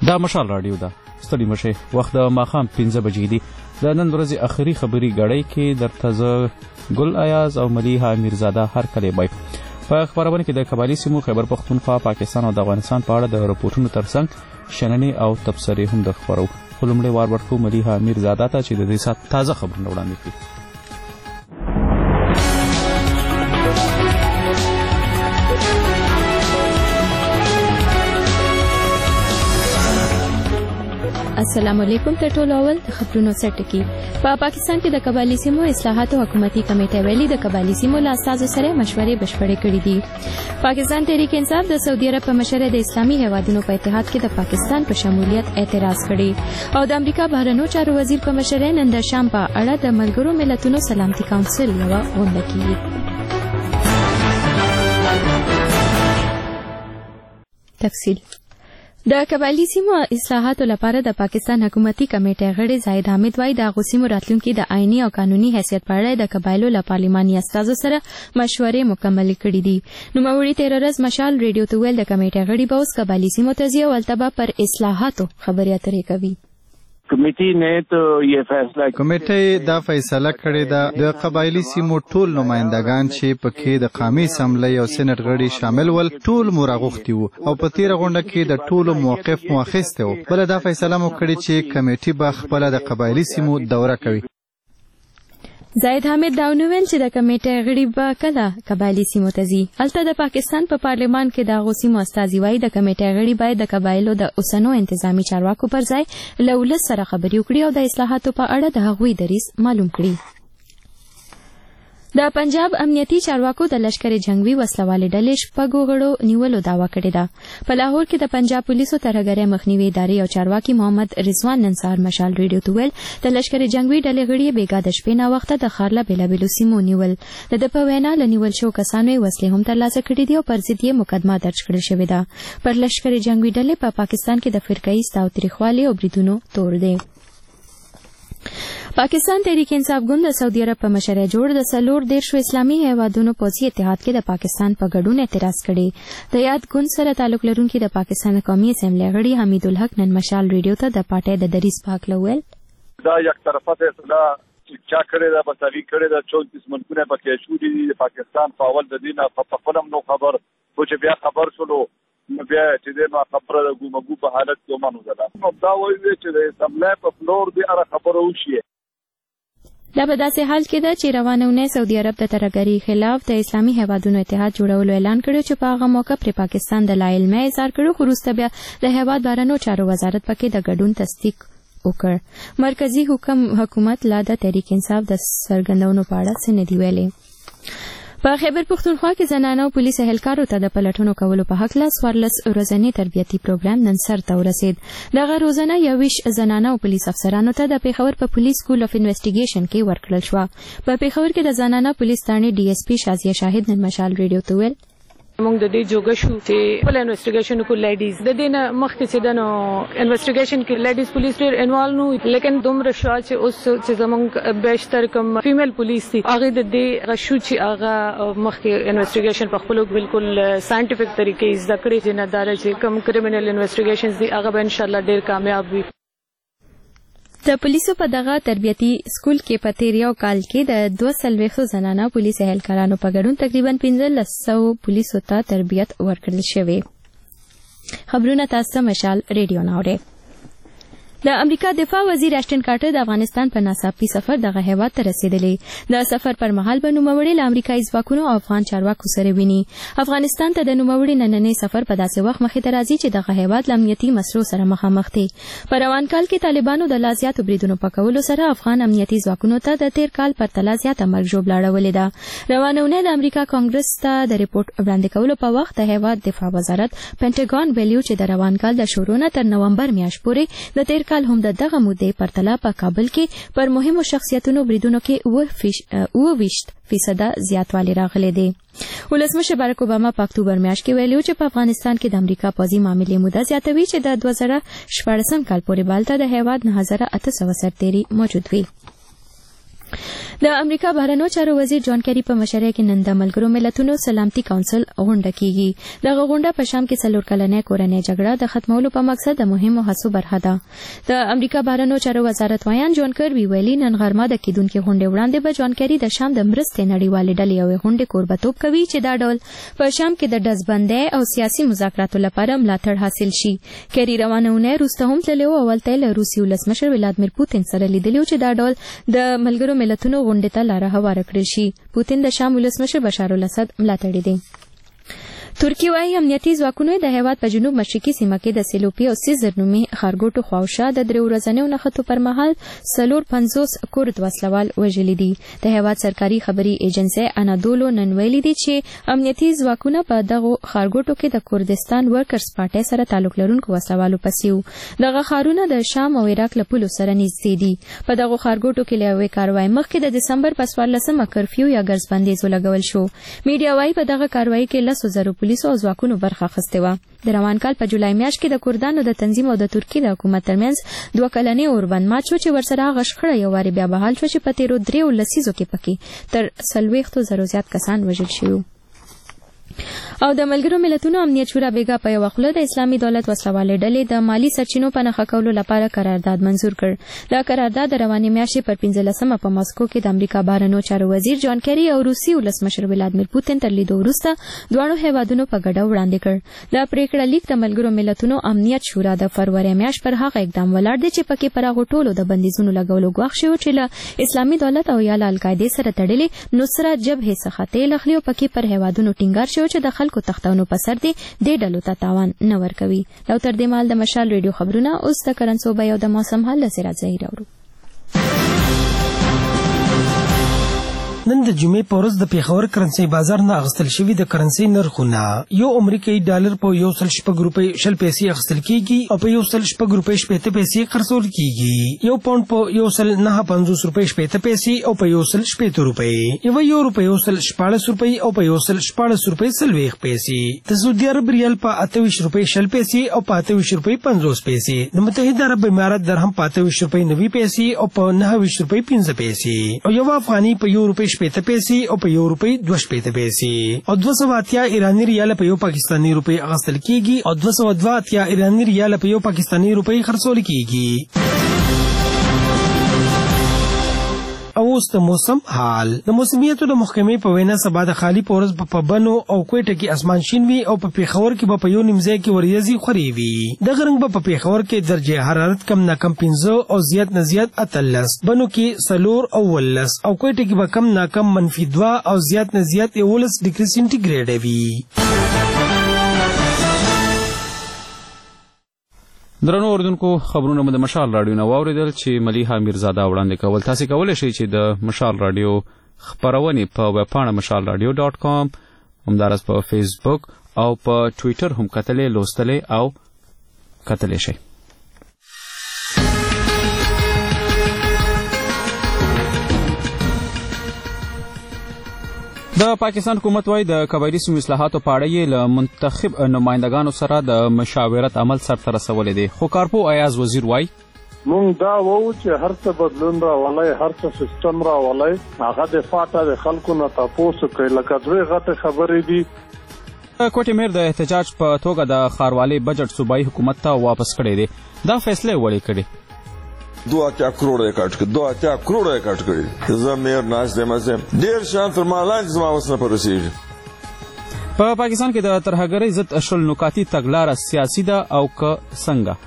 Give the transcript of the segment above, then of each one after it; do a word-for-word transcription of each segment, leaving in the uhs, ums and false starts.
دا مشال راډیو ده. ستړي مشه وخت د ماښام پنځه بجې دي. د نن ورځې اخري خبري غړۍ کې درته زه ګل ایاز او ملیحه میرزاده هر کلی بای په خبرونه کې د قبایلی سیمو خیبر پختونخوا، پاکستان او د افغانستان په اړه د راپورټونو ترڅنګ شننې او تبصرې هم د خبرو. خلمړې وار ورکو ملیحه میرزاده ته چې د دې سات تازه خبرونه وړاندې کړي. السلام علیکم. ته ټول اول خبرونو سرټکی. په پاکستان کې د قبایلی سیمو اصلاحات او حکومتي کمیټه ویلي د قبایلی سیمو له اساسو سره مشورې بشپړې کړې دي. پاکستان تحریک انصاف د سعودي عرب په مشره د اسلامي هیوادونو په اتحاد کې د پاکستان په شمولیت اعتراض کړی او د امریکا بهرنیو چارو وزیر په مشره نن د شام په اړه د ملګرو ملتونو سلامتي کونسل یو غونډه کړې. تفصیل د قبایلی سیمو اصلاحاتو لپاره د پاکستان حکومتي کمیټې غړي زاهد حامد وایي د هغو سیمو راتلونکي د آئیني او قانوني حیثیت په اړه د قبایلو له پارلماني استازو سره مشورې مکملې کړې دي. نوموړي تېره ورځ مشال ریډیو ته ویل د کمیټې غړي به اوس قبایلی سیمو ته ځي او هلته به پر اصلاحاتو خبرې اترې کوي. کمیټې نه ته یې فیصله کمیټې دا فیصله کړې ده د قبایلی سیمو ټول نمائندگان چې پکې د قومي اسمبلی او سېنات غړي شامل ول ټول مرغوختي وو او په تیر غونډه کې د ټولو موقف مؤخسته وو. بل دا فیصله مو کړې چې کمیټې به خپل د قبایلی سیمو دوره کوي. زاهد حامد دا ونویل چې د کمیټې غړي به کله قبایلی سیمو ته ځي. هلته د پاکستان په پارلمان کې د هغو سیمو استازي وایي د کمیټې غړي باید د قبایلو د اوسنو انتظامی چارواکو پر ځای له ولس سره خبرې وکړي او د اصلاحاتو په اړه د هغوی دریځ معلوم کړي. د پنجاب امنیتي چارواکو د لشکر جنگوي وسلوالې ډلې شپږو غړو نیولو دعوه کړې ده. په لاهور کې د پنجاب پولیسو ترهګرۍ مخنیوي ادارې او چارواکي محمد رضوان نن سهار مشال ریډیو ته ویل د لشکر جنگوي ډلې غړي بیګا د شپې ناوخته د ښار له بېلابېلو سیمو نیول. د ده په وینا له نیول شوو کسانو یې وسلې هم ترلاسه کړي دي او پر ضد یې مقدمه درج کړل شوې ده. پر لشکر جنگوي ډلې په پاکستان کې د فرقه‌ایي تاوتریخوالي او بریدونو تور دی. پاکستان تحریک انصاف ګوند د سعودي عرب په مشره جوړ د څلور دېرشو اسلامي هیوادونو پوځي اتحاد کې د پاکستان په ګډون اعتراض کړی. د یاد ګوند سره تعلق لرونکي د پاکستان قومي اسمبلی غړي حمید الحق نن مشال ریډیو ته د پارټۍ د دریځ په هکله وویل دا یک طرفه فیصله چا کړې ده، بساوي کړې ده. چونتیس ملکونه پکې شولي دي. د پاکستان په اول د دې نه په خپلم نو خبر خو چې بیا خبر شولو نو بیا چې دې ما خبره د ګومګو په حالت کې ومنو ده. نو دا وایي چې د اسمبلی په فلور دې اره خبره وشي. دا په داسې حال کې ده چې روانه اونۍ سعودي عرب د ترهګرۍ خلاف د اسلامي هیوادونو اتحاد جوړولو اعلان کړی چې په هغه موقع پرې پاکستان د لا علمۍ اظهار کړو خو وروسته بیا د هیواد بهرنیو چارو وزارت پکې د ګډون تصدیق وکړ. مرکزي حکومت لا د تحریک انصاف د څرګندونو په اړه څه نه دي ویلي. په خیبر پختونخوا کې زنانه او پولیس اهلکارو ته د پلټونو کولو په هکله څوارلس ورځنی تربیتي پروګرام نن سرته ورسید. دغه روزنه یوویشت زنانه او پولیس افسرانو ته د پیښور په پولیس سکول اف انویسټیګیشن کې ورکړل شوه. په پیښور کې د زنانه پولیس ثانې ډي اس پي شازیه شاهد نن مشال ریډیو ته ویل موږ د دې جوګه شو چې خپل انویسټیګیشن کو لیډیز د دې نه مخکې چې دنو انویسټیګیشن کې لیډیز پولیس ډېر انوالو نو لیکن دومره شو چې اوس چې زمونږ بیشتر کم فیمیل پولیس دي هغه د دې غشو چې هغه مخکې انویسټیګیشن په خپل بالکل ساينټیفیک طریقې زده کړې چې نه دار چې کم کریمینل انویسټیګیشنز دي هغه به ان شاء الله ډېر کامیاب وي. د پولیسو په دغه تربیتي سکول کې په تیر یو کال کې د دوه څلوېښتو زنانه پولیس اهلکارانو په ګډون تقریبا پنځلس سوه پولیسو ته تربیت ورکړل شوی. خبرونه تاسو مشال ریډیو نه اورئ. د امریکا دفاع وزیر اشټن کارټر د افغانستان په ناڅاپي سفر دغه هیواد ته رسیدلی. د سفر پر مهال به نوموړي له امریکایي ځواکونو او افغان چارواکو سره ویني. افغانستان ته د نوموړي نننی سفر په داسې وخت مخې ته راځي چې دغه هیواد له امنیتي مسلو سره مخامخ دی. په روان کال کې طالبانو د لا زیاتو بریدونو په کولو سره افغان امنیتي ځواکونو ته د تیر کال پرتله زیاته مرګ ژوبله اړولې ده. روانه اونۍ د امریکا کانګرس ته د ریپورټ وړاندې کولو په وخت د هیواد دفاع وزارت پینټاګون ویلي چې د روان کال د شروع نه تر نومبر میاشت پورې د تیر کال هم د دغه مودې پرتله په کابل کې پر مهمو شخصیتونو بریدونو کې اوه ویشت فیصده زیاتوالی راغلی دی. ولسمشر بارک اوباما په اکتوبر میاشت کې ویلي چې په افغانستان کې د امریکا پوځي معاملې موده زیاتوي چې د دوه زره شپاړسم کال پورې بالته د هیواد نه هزار اته سوه سرتیري موجود وي. د امریکا بهرنیو چارو وزیر جان کیری په مشرۍ کې نن د ملګرو ملتونو سلامتي کونسل غونډه کیږي دغه غونډه په شام کې څلور کلنې کورنۍ جګړه د ختمولو په مقصد د مهمو هڅو برخه ده د امریکا بهرنیو چارو وزارت وایان جان کیری ویلي نن غرمه د کیدونکو غونډې وړاندې به جان کیری د شام د مرستې نړیوالې ډلې یوې غونډې کوربتوب کوي چې دا ډول په شام کې د ډزبندۍ او سیاسي مذاکراتو لپاره ملاتړ حاصل شي کیری روانونه روسته هم تللی او اولته له روسي ولسمشر ولادیمیر پوتین سره لیدلی چې دا ډول د ملګرو ملتونو غونډې ته لاره هواره کړې شي پوتین د شام ولسمشر بشار الاسد ملاتړی دی ترکیه وايي امنیتي ځواکونو د هیواد په جنوب مشرقي سیمه کې د سیلوپي او سیزر نومي خارګوټو خواوشا د درې ورځنیو نښتو پر مهال څلور پنځوس کورد وسلوال وژلي دي د هیواد سرکاري خبري ایجنسي انادولو نن ویلي دي چې امنیتي ځواکونه په دغه خارګوټو کې د کوردستان ورکرز پارټي سره تعلق لرونکو وسلوالو پسیو دغه خارونه د شام او عراق له پولو سره نږدې دي په دغه خارګوټو کې لوي کاروای مخکې د دسمبر په څوارلسمه کرفیو یا ګرځبندیز ولګول شو میډیا وايي په دغه کاروای کې لسو زرو پولیسو او ځواکونو برخه اخیستې وه د روان کال په جولای میاشت کې د کردانو د تنظیم او د ترکیې د حکومت ترمنځ دوه کلنې اوربند مات شو چې ورسره هغه شخړه یو وارې بیا بحال شو چې په تیرو دریو لسیزو کې پکې تر څلوېښتو زرو زیات کسان وژل شوي او د ملګرو ملتونو امنیت شورا بیګا په یو خپل د اسلامي دولت وسلوالې ډلې د مالی سرچینو په نښه کولو لپاره قرارداد منزور کړ دا قرارداد د روانې میاشتې پر پنځلسمه په ماسکو کې د امریکا بهرنیو چارو وزیر جان کیری او روسي ولسمشر ولادیمیر پوتین تر لیدو وروسته دواړو هیوادونو په ګډه وړاندې کړ دا پریکړه لیک د ملګرو ملتونو امنیت شورا د فروری میاشت پر هغه اقدام ولاړ دی چې پکې پر هغه ټولو د بندیزونو لګولو غوښ شو چې له اسلامي دولت او یا له القاعده سره تړلې نصرت جبهه څخه تیل اخلي او پکې پر هیوادونو ټینګار شو چې د خلکو تختونو په سر دي د ډلو ته تاوان نه ورکوي نو تر دې مال د مشال ریډیو خبرونه اوس د کرنسوبه او د موسم حال له سره ظاهر اورو نن د جمعې په ورځ د پیښور کرنسي بازار نه اخیستل شوي د کرنسي نرخونه یو امریکایي ډالر په یو سل شپږ روپۍ شل پیسې اخیستل کیږي او په یو سل شپږ روپۍ شپېته پیسې خرڅول کیږي یو پاونډ په یو سل نهه پنځوس روپۍ شپېته پیسې او په یو سل شپېته روپۍ یو یورو په یو سل شپاړس روپۍ او په یو سل شپاړس روپۍ څلوېښت پیسې د سعودي عرب ریال په اته ویشت روپۍ شل پیسې او په اته ویشت روپۍ پنځوس پیسې د متحده عرب امارات درهم په اته ویشت روپۍ نوي پیسې او په نهه ویشت روپۍ پنځه پیسې او یو افغاني په یو روپۍ شپېته پیسې او په یو روپۍ دوه شپېته پیسې او دوه سوه اتیا ایراني ریال په یو پاکستاني روپۍ اخیستل کیږي او دوه سوه دوه اتیا ایراني ریال په یو پاکستاني روپۍ خرڅول کیږي او اوس د موسم حال د موسمیاتو د محکمې په وینا سبا د خالی په ورځ په بنو او کوټه کې اسمان شین وي او په پیښور کې به په یو نیم ځای کې وریځې خورې وي دغه رنګ به په پیښور کې درجه حرارت کم نه کم پنځه او زیات نه زیات اتلس بنو کې څلور او ولس او کوټه کې به کم نه کم منفي دوه او زیات نه زیات یولس ډګري سینټیګریډ وي درنو اوردونکو خبرونه مو د مشال رادیو نه واوریدل چې ملیحه میرزاده وړاندې کول تاسو کولی شئ چې د مشال رادیو خبرونه په ویب پاڼه مشال رادیو ډاٹ کام همدارس په فیسبوک او په ټوئیټر هم کتلې لوستلې او کتلې شئ د پاکستان حکومت وايي د قبایلي سیمو اصلاحاتو په اړه یې له منتخب نمایندګانو سره د مشاورت عمل سرته رسولی دی خو کارپو ایاز وزیر وايي مونږ دا وو چې هر څه بدلون راولای هر څه سیستم راولای هغه د فاټه د خلکو نه تاسو کوي لکه دوی غټه خبرې دي کوټې میر د احتجاج په توګه د ښاروالۍ بجټ صوبایي حکومت ته واپس کړی دی دا فیصله ولې کړې دو اتیا کروڑ یې کټ کړ دو اتیا کروڑ یې کټ کړی زه میر ناز دې مزه ډیر شان تر مالان زما وسنه پرسیږي په پاکستان کې د ترهګرۍ ضد شل نکاتي تګلاره سیاسي ده او که څنګه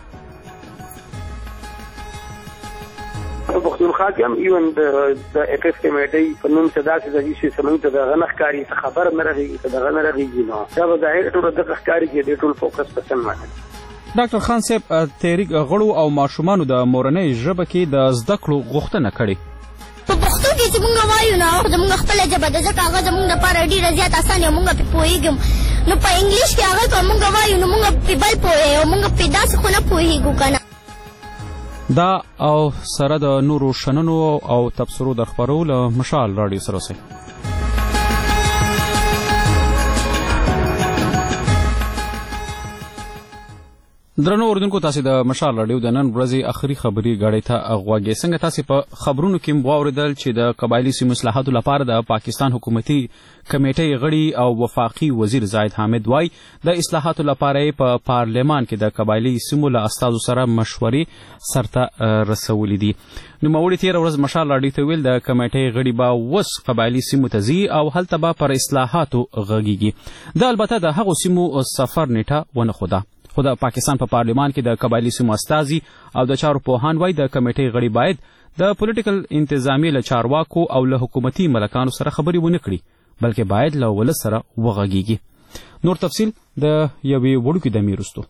پښتونخوا کې هم ایون د اف اف کمیټې په نوم څه داسې د شي سمون ته د غنښکاری خبر نه راغی د غنښ راغی نو دا به ظاهر ټول د ښکاری کې د ټول فوکس په سم باندې ډاکټر خان صاحب تحریک غړو او ماشومانو د مورنۍ ژبه کې د زده کړو غوښتنه کړې په پښتو کې چې موږ وایو نو زموږ خپل ژبه ده ځکه هغه زموږ لپاره ډېره زیات اسانه موږ پې پوهېږو نو په انګلیش کې هغه که موږ وایو نو موږ پې بل پوهېږو موږ پې داسې خو نه پوهېږو که نه دا او سره د نورو شننو او تبصرو د خپرولو له مشال راډیو سره اوسئ درنو اوردونکو تاسو د مشال رادیو د نن ورځې اخري خبري غړې ته غواګې څنګه تاسو په خبرونو کې واوریدل چې د قبایلی سیمو اصلاحاتو لپاره د پاکستان حکومتي کمیټې غړي او وفاقي وزیر زاهد حامد وای د اصلاحاتو لپاره په پا پارلمان کې د قبایلی سیمو له استادو سره مشورې سرته رسولې دي. نو موري تیر ورځ مشال رادیو ته ویل د کمیټې غړي با وس قبایلی سیمو ته ځي او هلته به پر اصلاحاتو غږیږي. د البته د هغو سیمو سفر نیټه ونه خوده. خو د پاکستان په پا پارلمان کې د قبایلی سیمو استازي او د چارو پوهان وای د کمیټې غړي باید د پولیټیکل انتظامی له چارواکو او له حکومتي ملکانو سره خبرې ونه کړي بلکې باید له ولس سره وغږیږي. نور تفصیل د یوې وړوکې دمې وروسته.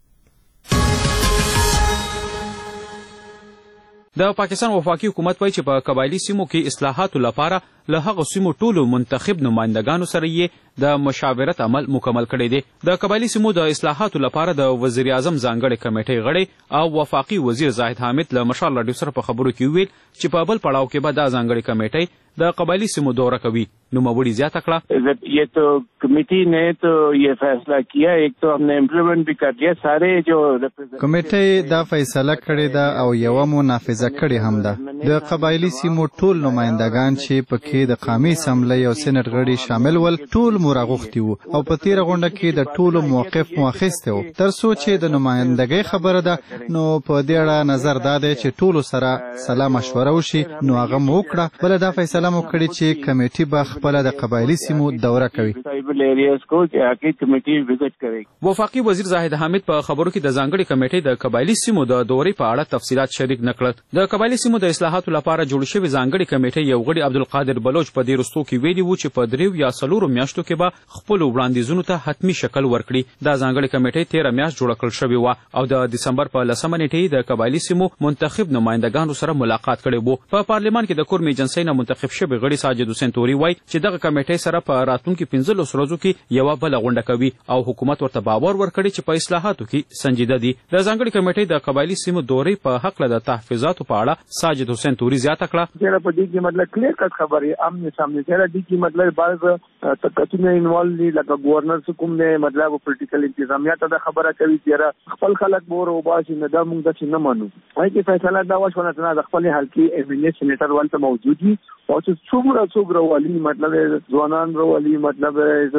د پاکستان وفاقي حکومت وایي چې په قبایلی سیمو کې اصلاحاتو لپاره له هغو سیمو ټولو منتخب نمایندګانو سره یې د مشاورت عمل مکمل کړی دی. د قبایلی سیمو د اصلاحاتو لپاره د وزیر اعظم ځانګړې کمیټې غړی او وفاقي وزیر زاهد حامد له مشال رادیو سره په خبرو کې ویل چې په بل پړاو کې به دا ځانګړې کمیټې د قبایلی سیمو دوره کوي. نوموړي زیاته کړه یہ تو کمیٹی نے تو یہ فیصلہ کیا ایک تو ہم نے امپلیمنٹ بھی کر دیا سارے جو کمیټې دا فیصله کړې ده او یو مو نافذه کړې هم ده. د قبایلی سیمو ټول نمائندگان چې پکې د قومي اسمبلی او سېنات غړي شامل ول ټول مراغوختي وو او په تیر غونډه کې د ټولو موقف مؤخسته وو تر څو چې د نمائندګۍ خبره ده. نو په دې اړه نظر دا دی چې ټولو سره سلا مشوره وشي. نو هغه مو وکړه. بل دا فیصله مو کړې چې کمیټې به خپل د قبایلی سیمو دوره کوي. وفاقي وزیر زاهد حامد په خبرو کې د ځانګړي کمیټې د قبایلی سیمو د دورې په اړه تفصيلات شریک نکړل. د قبایلی سیمو د اصلاحاتو لپاره جوړ شوی ځانګړي کمیټې یو غړي عبدالقادر بلوچ په دې رستو کې ویلي وو چې په دریو یا څلورو میاشتو کې به خپل وړاندیزونو ته حتمی شکل ورکړي. دا ځانګړي کمیټې تیره میاشت جوړه کړل شوې وه او د دسمبر په لسمه نیټې د قبایلی سیمو منتخب نمایندګانو سره ملاقات کړی وو. په پارلمان کې د کورم ایجنسۍ نه منتخب شوی غړي ساجد حسین توري وایي چې دغه کمیټې سره په راتلونکي پنځلس ورځو کې یوه بله غونډه کوي او حکومت ورته باور ورکړي چې په اصلاحاتو کې سنجیده دي. د ځانګړي کمیټې د قبایلی سیمو دورې په هکله د تحفظاتو په اړه ساجد حسین توري زیاته کړه. چېرې په دې کې مطلب کلیر کټ خبرې آمنے سامنے چېرې دې کې مطلب بعض تکتونه انوالو دي لکه گورنر کوم نه مطلب پولیټیکل انتظامیه ته د خبره کوي چېرې خپل خلک بور او باسي نه دا موږ د نه منو. هغه کې فیصله دا وشو نه د خپل حلقي ایمنیت سېنیټر ولته موجود دي او چې څومره څومره والی مطلب ځوانان روالي مطلب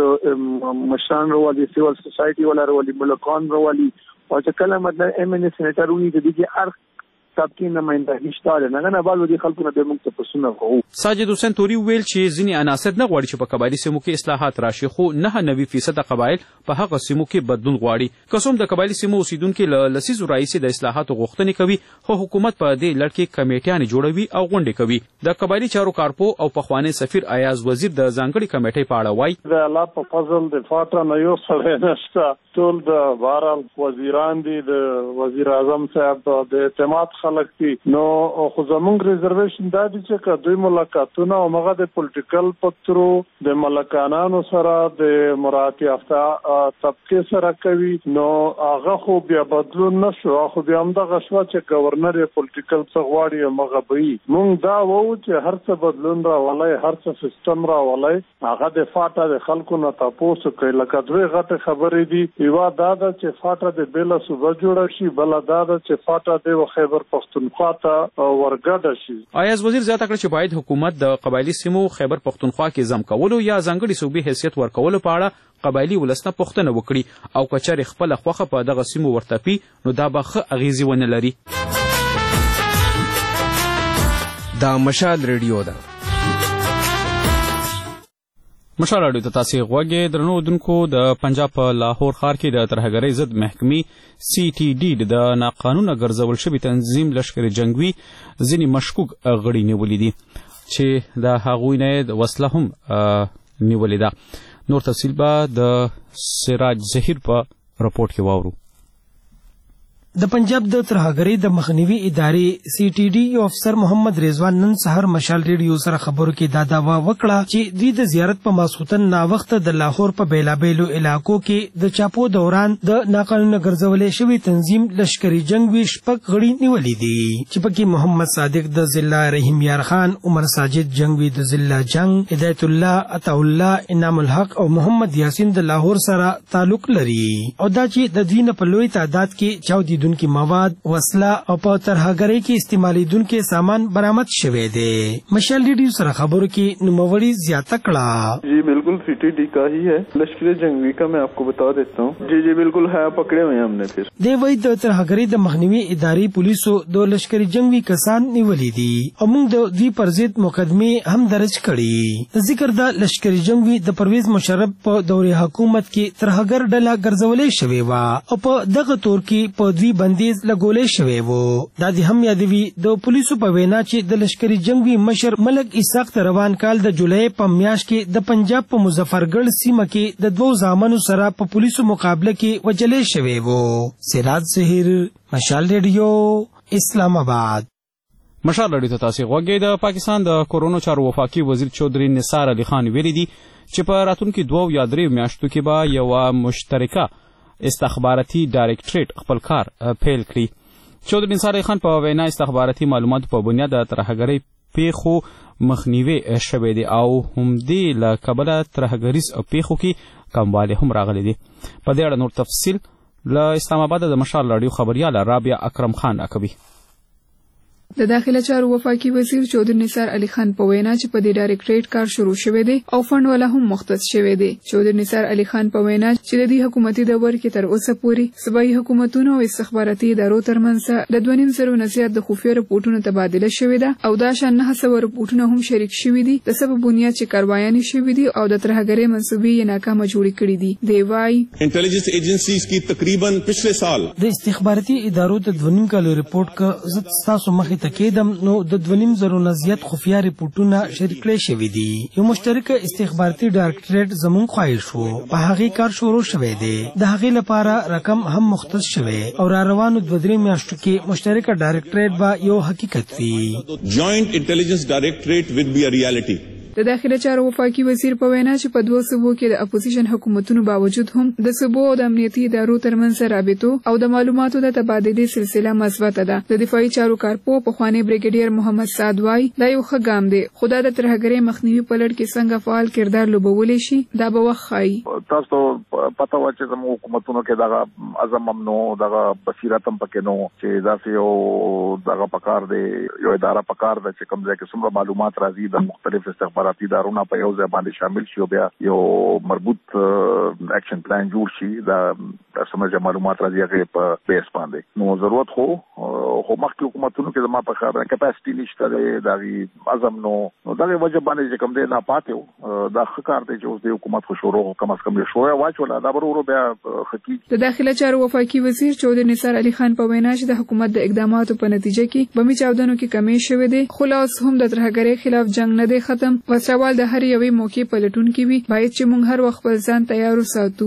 مشران روالي سیول سوسایټي ولا روالي ملکان روالي او چې کله مطلب ایمنیت سېنیټر وي د دې ارخ تابکی نمائندګي شته نه نه بالو دي خلکو نه به موږ ته پسونه کوو. ساجد حسین توري ویل چې ځینې عناصر نه غواړي چې په قبایلی سیمو کې اصلاحات راشي خو نه نوي فیصد قبایل په هغه سیمو کې بدلون غواړي. قسم د قبایلی سیمو اوسیدونکو له لسیزو راځي د اصلاحاتو غوښتنې کوي خو حکومت په دې لړ کې کمیټیان جوړوي او غونډې کوي. د قبایلی چارو کارپو او پخوانی سفیر ایاز وزیر د ځانګړي کمیټې په اړه وایي د الله په فضل د فاټا نه یو سړی نشته ټول د بهرحال وزیران دي د وزیر اعظم صاحب د اعتماد خلک دي. نو خو زمونږ ریزرویشن دا دي چې که دوی ملاقاتونه او هغه د پولیټیکل پترو د ملکانانو سره د مراعات یافته طبقې سره کوي نو هغه خو بیا بدلون نشو. خو بیا همدغه شوه چې ګورنر یې پولیټیکل څه غواړي همغه به وي. مونږ دا ووو چې هر څه بدلون راولی هر څه سیستم راولی هغه د فاټا د خلکو نه تپوس کوي. لکه دوی غټې خبرې دي یوه دا ده چې فاټا د بېله صوبه جوړه شي بله دا ده چې فاټا د خیبر پښتونخوا ورګډه شي. ایاز وزیر زیاته کړه چې باید حکومت د قبایلی سیمو خیبر پښتونخوا کې ضم کولو یا ځانګړي صوبې حیثیت ورکولو په اړه قبایلی ولسنه پوښتنه وکړي او که چېرې خپله خوښه په دغه سیمو ورتپي نو دا به ښه اغیزې ونه لري. دا مشال ریډیو ده. مشال رادیو ته تاسو غوږی درنو دونکو د پنجاب په لاهور ښار کې د ترهګرۍ ضد محکمې سی ټي ډي د ناقانونه ګرځول شوي تنظیم لشکر جنگوي ځینې مشکوک غړي نیولي دي چې د هغوی نه د وسله هم نیولې ده. نور تفصیل به د سراج ظهیر په رپورټ کې واورو. د پنجاب د ترهګرۍ د مخنیوي ادارې سی ټي ډي یو افسر محمد رضوان نن سهار مشال ریډیو سره خبرو کې دا دعوا وکړه چې دوی د زیارت په ماسختن نا وخت د لاهور په بیلابیلو علاقو کې د چاپو دوران د ناقانونه ګرځولې شوی تنظیم لشکري جنگ وی شپږ غړي نیولې دي چې پکې محمد صادق د ضلع رحیم یار خان، عمر ساجد جنگوی د ضلع جنگ، هدایت الله، عطا الله، انعام الحق او محمد یاسین د لاهور سره تعلق لري او دا چې د دوی نه په لوی تعداد کې چاودي دونکي مواد، وسله او په ترهګرۍ کې استعمالي دونکي سامان برآمد شوی دی. مشال ریډیو سره خبرو کې نوموړي زیاته کړه. جی بالکل سی ٹی ڈی کا ہی ہے. لشکر جنگوی کا میں آپ کو بتا دیتا ہوں. جی جی بالکل ہے، پکڑے ہوئے ہم نے. پھر دی وای د ترهګرۍ د مخنیوي ادارې پولیسو د لشکري جنگوي کسان نیولې دي او موږ د دوی پر ضد مقدمه هم درج کړي. ذکر د لشکري جنگوي د پرویز مشرف په دورې حکومت کې ترهګر ډله ګرځولې شوې و او په دغه تور کې په دوی بندیز لګولې شوی وو. دا دې هم یادوي د پولیسو په وینا چې د لشکري جنگوي مشر ملک اسحاق روان کال د جولای په میاشت کې د پنجاب په مظفرګړ سیمه کې د دوو زامنو سره په پولیسو مقابله کې وجلې شوی وو. سراج سحر، مشال ریډیو، اسلام آباد. مشال ریډیو ته تاسو غوږی. د پاکستان د کورونو چارو وفاقي وزیر چودري نثار علي خان ویلي دي چې په راتلونکو دوو یا درې میاشتو کې به یو مشترکه استخباراتي ډایرکټریټ خپل کار پیل کړي. چودري نثار علي خان په وینا استخباراتي معلوماتو په بنیاد د ترهګرۍ پیښو مخنیوي شوی دی او همدې له کبله ترهګریز پیښو کې کموالی هم راغلی دی. په دې اړه نور تفصیل له اسلام آباد د مشال راډیو خبرياله رابعه اکرم خان راکوي. د داخله چارو وفاقي وزیر چودري نثار علي خان په وینا چې په دې ډایرکټریټ کار شروع شوی دی او فند ولا هم مختص شوی دی. چودري نثار علي خان په وینا چې د دې حکومتي دور کې تر اوسه پورې صوبایي حکومتونو او استخباراتي ادارو ترمنځ د دوه نیم سلو نه زیات د خفیه رپورټونو تبادله شوې ده او دا شان نه سوه رپورټونه هم شریک شوي دي د سبب بنیاد چې کاروایانې شوي دي او د ترهګرۍ منصوبې یې ناکامه جوړې کړي دي. دی وايي انټیلیجنس ایجنسیز کی تقریبا پچھلے سال د استخباراتي ادارو د دوه نیم کال رپورټ کا زت تاسو مخې ته کېدم نو د دوه نیم زرو نه زیات خفیه رپورټونه شریک کړي شوي دي. یو مشترکه استخباراتي ډایرکټریټ زموږ خواهش وو، په هغې کار شروع شوی دی. د هغې لپاره رقم هم مختص شوی او را روانو دوه درې میاشتو کې مشترکه ډایرکټریټ به یو حقیقت وي. جوائنٹ انټیلیجنس ډایرکټریټ وډ بی ا ریالټي. د داخله چارو وفاقي وزیر په وینا چې په دوه صوبو کې د اپوزیشن حکومتونو باوجود هم د صوبو او د امنیتي ادارو ترمنځ رابطو او د معلوماتو د تبادلې سلسله مثبته ده. د دفاعي چارو کارپو پخوانی بریګیډیر محمد سعد وای دا یو ښه ګام دی، خو دا د ترهګرۍ مخنیوي په لړ کې څنګه فعال کردار لوبولی شي دا به وخت ښایي. تاسو پته وه چې زموږ حکومتونو کې دغه عزم هم نو، دغه بصیرت هم پکې نو چې داسې یو دغه پکار دی، یو اداره پکار ده چې کوم ځای کې څومره معلومات راځي د مختلف استخباراتي ادارونه په یو ځای باندې شامل شي او بیا یو مربوط اکشن پلان جوړ شي. دا د سمجه معلومات راځي هغه په بیس باندې نو ضرورت خو خو مخکې حکومتونو کې زما په خبره کپاسټي نشته دی، دغه عزم نو نو دغه وجه باندې چې کوم دی نه پاتې دا ښه کار دی چې اوس د حکومت خو شروع کم از کم یو شویه واچوله دا به ورو بیا ښه کېږي. د داخله چارو وفاقي وزیر چودري نثار علي خان په وینا چې د حکومت د اقداماتو په نتیجه کې بمي چاودنو کې کمی شوې ده، خو لا اوس هم د ترهګرۍ خلاف جنگ نه دی ختم. وسوال د هر یوې موقع په لټون کې وي، باید چې موږ هر وخت خپل ځان تیار وساتو.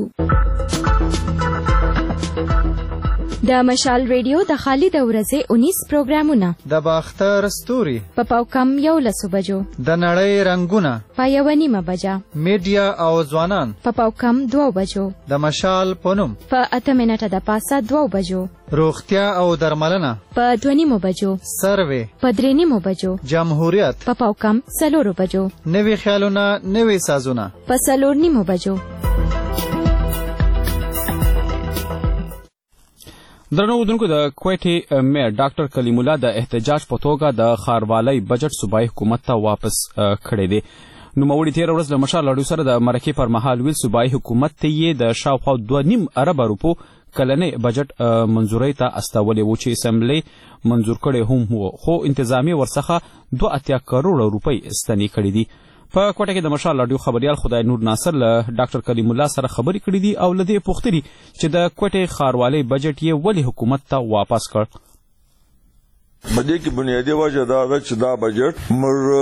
د مشال ریډیو د خالد ورځې اونیس پروګرامونه د باختر ستوري په پاوکم یو لسو بجو، د نړۍ رنگونه په یو نیمه بجه، میډیا او ځوانان په پاوکم دوه بجو، د مشال پونم په اته منټه د پاسه دوه بجو، روغتیا او درملنه په دوه نیمو بجو، سروې په درې نیمو بجو، جمهوریت په پاوکم څلورو بجو، نوي خیالونه نوي سازونه په څلور نیمو بجو. درنو اردوونکو د کویټې میر ډاکټر کلیم الله د احتجاج په توګه د ښاروالۍ بجټ صوبایي حکومت ته واپس کړی دی. نوموړي تېره ورځ له مشال راډیو سره د مرکې پر مهال ویل صوبایي حکومت ته یې د شاوخوا دوه نیم اربه روپو کلنۍ بجټ منظورۍ ته استولی و چې اسمبلۍ منظور کړی هم و، خو انتظامیه ورڅخه دوه اتیا کروړه روپۍ ستنې کړي دي. په کوټه کې د مشال راډیو خبريال خدای نور ناصر له ډاکټر کلیم الله سره خبرې کړې دي او له دې پوښتنې چې د کوټې ښاروالۍ بجټ یې ولې حکومت ته واپس کړ. په دې کې بنیادي وجه دا ده چې دا بجټ موږ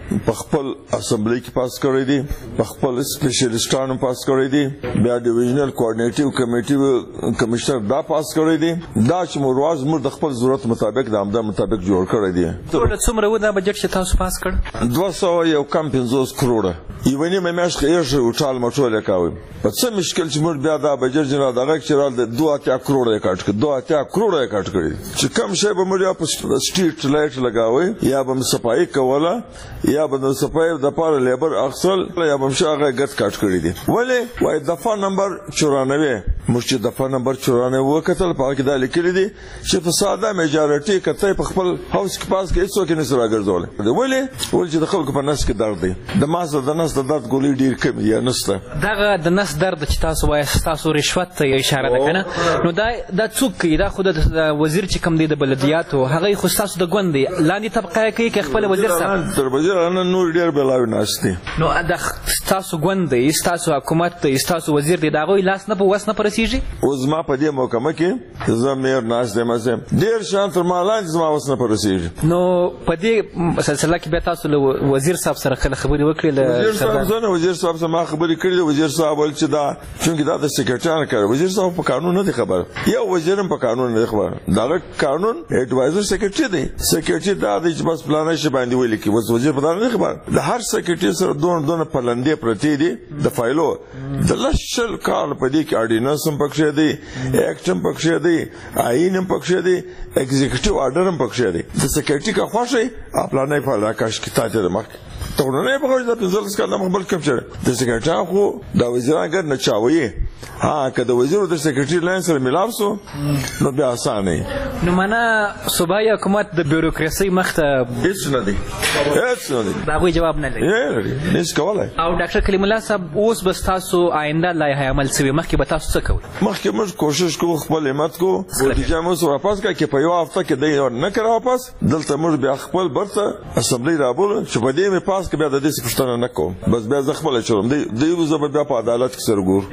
په خپل اسمبلی کې پاس کړی دي، په خپل سپیشلیسټانو پاس کړی دي، بیا ډیویژنل کوارډینیټیو کمیټي کمشنر دا پاس کړی دي. دا چې مورواز موږ د خپل ضرورت مطابق د عمده مطابق جوړ کړی دي. ټول څومره و دا بجټ چې تاسو پاس کړ؟ دوه سوه یو کم پنځوس کروڑه. یوه نیمه میاشت کې یې ټال مټول کاوه. په څه مشکل چې موږ بیا دا بجټ جنا دغه چې را د دوه اتیا کروڑه کټ کړ، دوه اتیا کروڑه کټ کړی چې کم شی به موږ په سټریټ لایټ لګاوي یا به صفایي کوله یا به د صفایي د پاره لیبر اخصل یا به شاغه ګټ کټ کړی دي. ولې وای دفعه نمبر چورانوي موږ چې دفعه نمبر چورانوي وکتل په کې دا لیکل دي چې په ساده میجارټي کته په خپل هاوس کې پاس کې هیڅ کې نسره ګرځول. ولې ول چې د خلکو په نس کې درد دی، د ماسه د نس د درد ګولې ډیر کم یا نسته. دغه د نس درد چې تاسو وایي تاسو رشوت ته اشاره ده کنه، نو دا د څوک کی دا خود د وزیر چې کم دی د بلدیاتو هغه خو تاسو د ګوند لاندې طبقه کوي کې خپل وزیر صاحب تر وزیر نه نور ډیر بلاوي ناشتي. نو د تاسو ګوند دی تاسو حکومت دی تاسو وزیر دی دا غوي لاس نه په وس نه پرسیږي. او زما په دې محکمه کې زمیر ناش دی مزه ډیر شان تر مالان زما وس نه پرسیږي. نو په دې سلسله کې به تاسو له وزیر صاحب سره خبرې وکړې له وزیر صاحب زنه وزیر صاحب سره ما خبرې کړې. وزیر صاحب ول چې دا چونکی دا د سیکریټریان کار وزیر صاحب په قانون نه دی خبر، یو وزیر په قانون نه دی خبر. دا قانون ایڈوایزر سیکریټری دی، سیکریټری دا دی چې بس پلان شي باندې ویل کی بس وزیر په نه خبر. د هر سیکریټری سره دون دون پلندې پرتی دي د فایلو د لشل کال په دې کې اورډیننس هم پکښې دی، اکټ هم پکښې دی، آئین هم پکښې دی، ایگزیکټیو آرډر هم پکښې دی. د سیکریټری کا خوښي خپل نه په راکاش کې تاته مخ ته نه په خوښ د پنځلس کال نه مخبل کوم چې د سیکریټری خو د وزیران ګر نه چاوي. ها که د وزیر د سیکریټری لاین سره ملاو سو نو بیا اسانه. نو معنا صوبایي حکومت د بیوروکراسي مخته هیڅ نه دی، هیڅ نه دی، دا غوي جواب نه لري. نه نس کولای. او ډاکټر کلیم الله صاحب اوس بس تاسو آینده لایحه عمل سوي مخکې به تاسو څه کوئ؟ مخکې موږ کوشش کوو خپل همت کوو نتیجه مو سره واپس کړو چې په یو هفته کې دی نه کړو واپس دلته موږ بیا خپل برته اسمبلی رابول چې په دې مې پاس کې بیا د دې څه پوښتنه نه کوم، بس بیا زه خپل چلوم دی دی زه بیا په عدالت کې سرګور.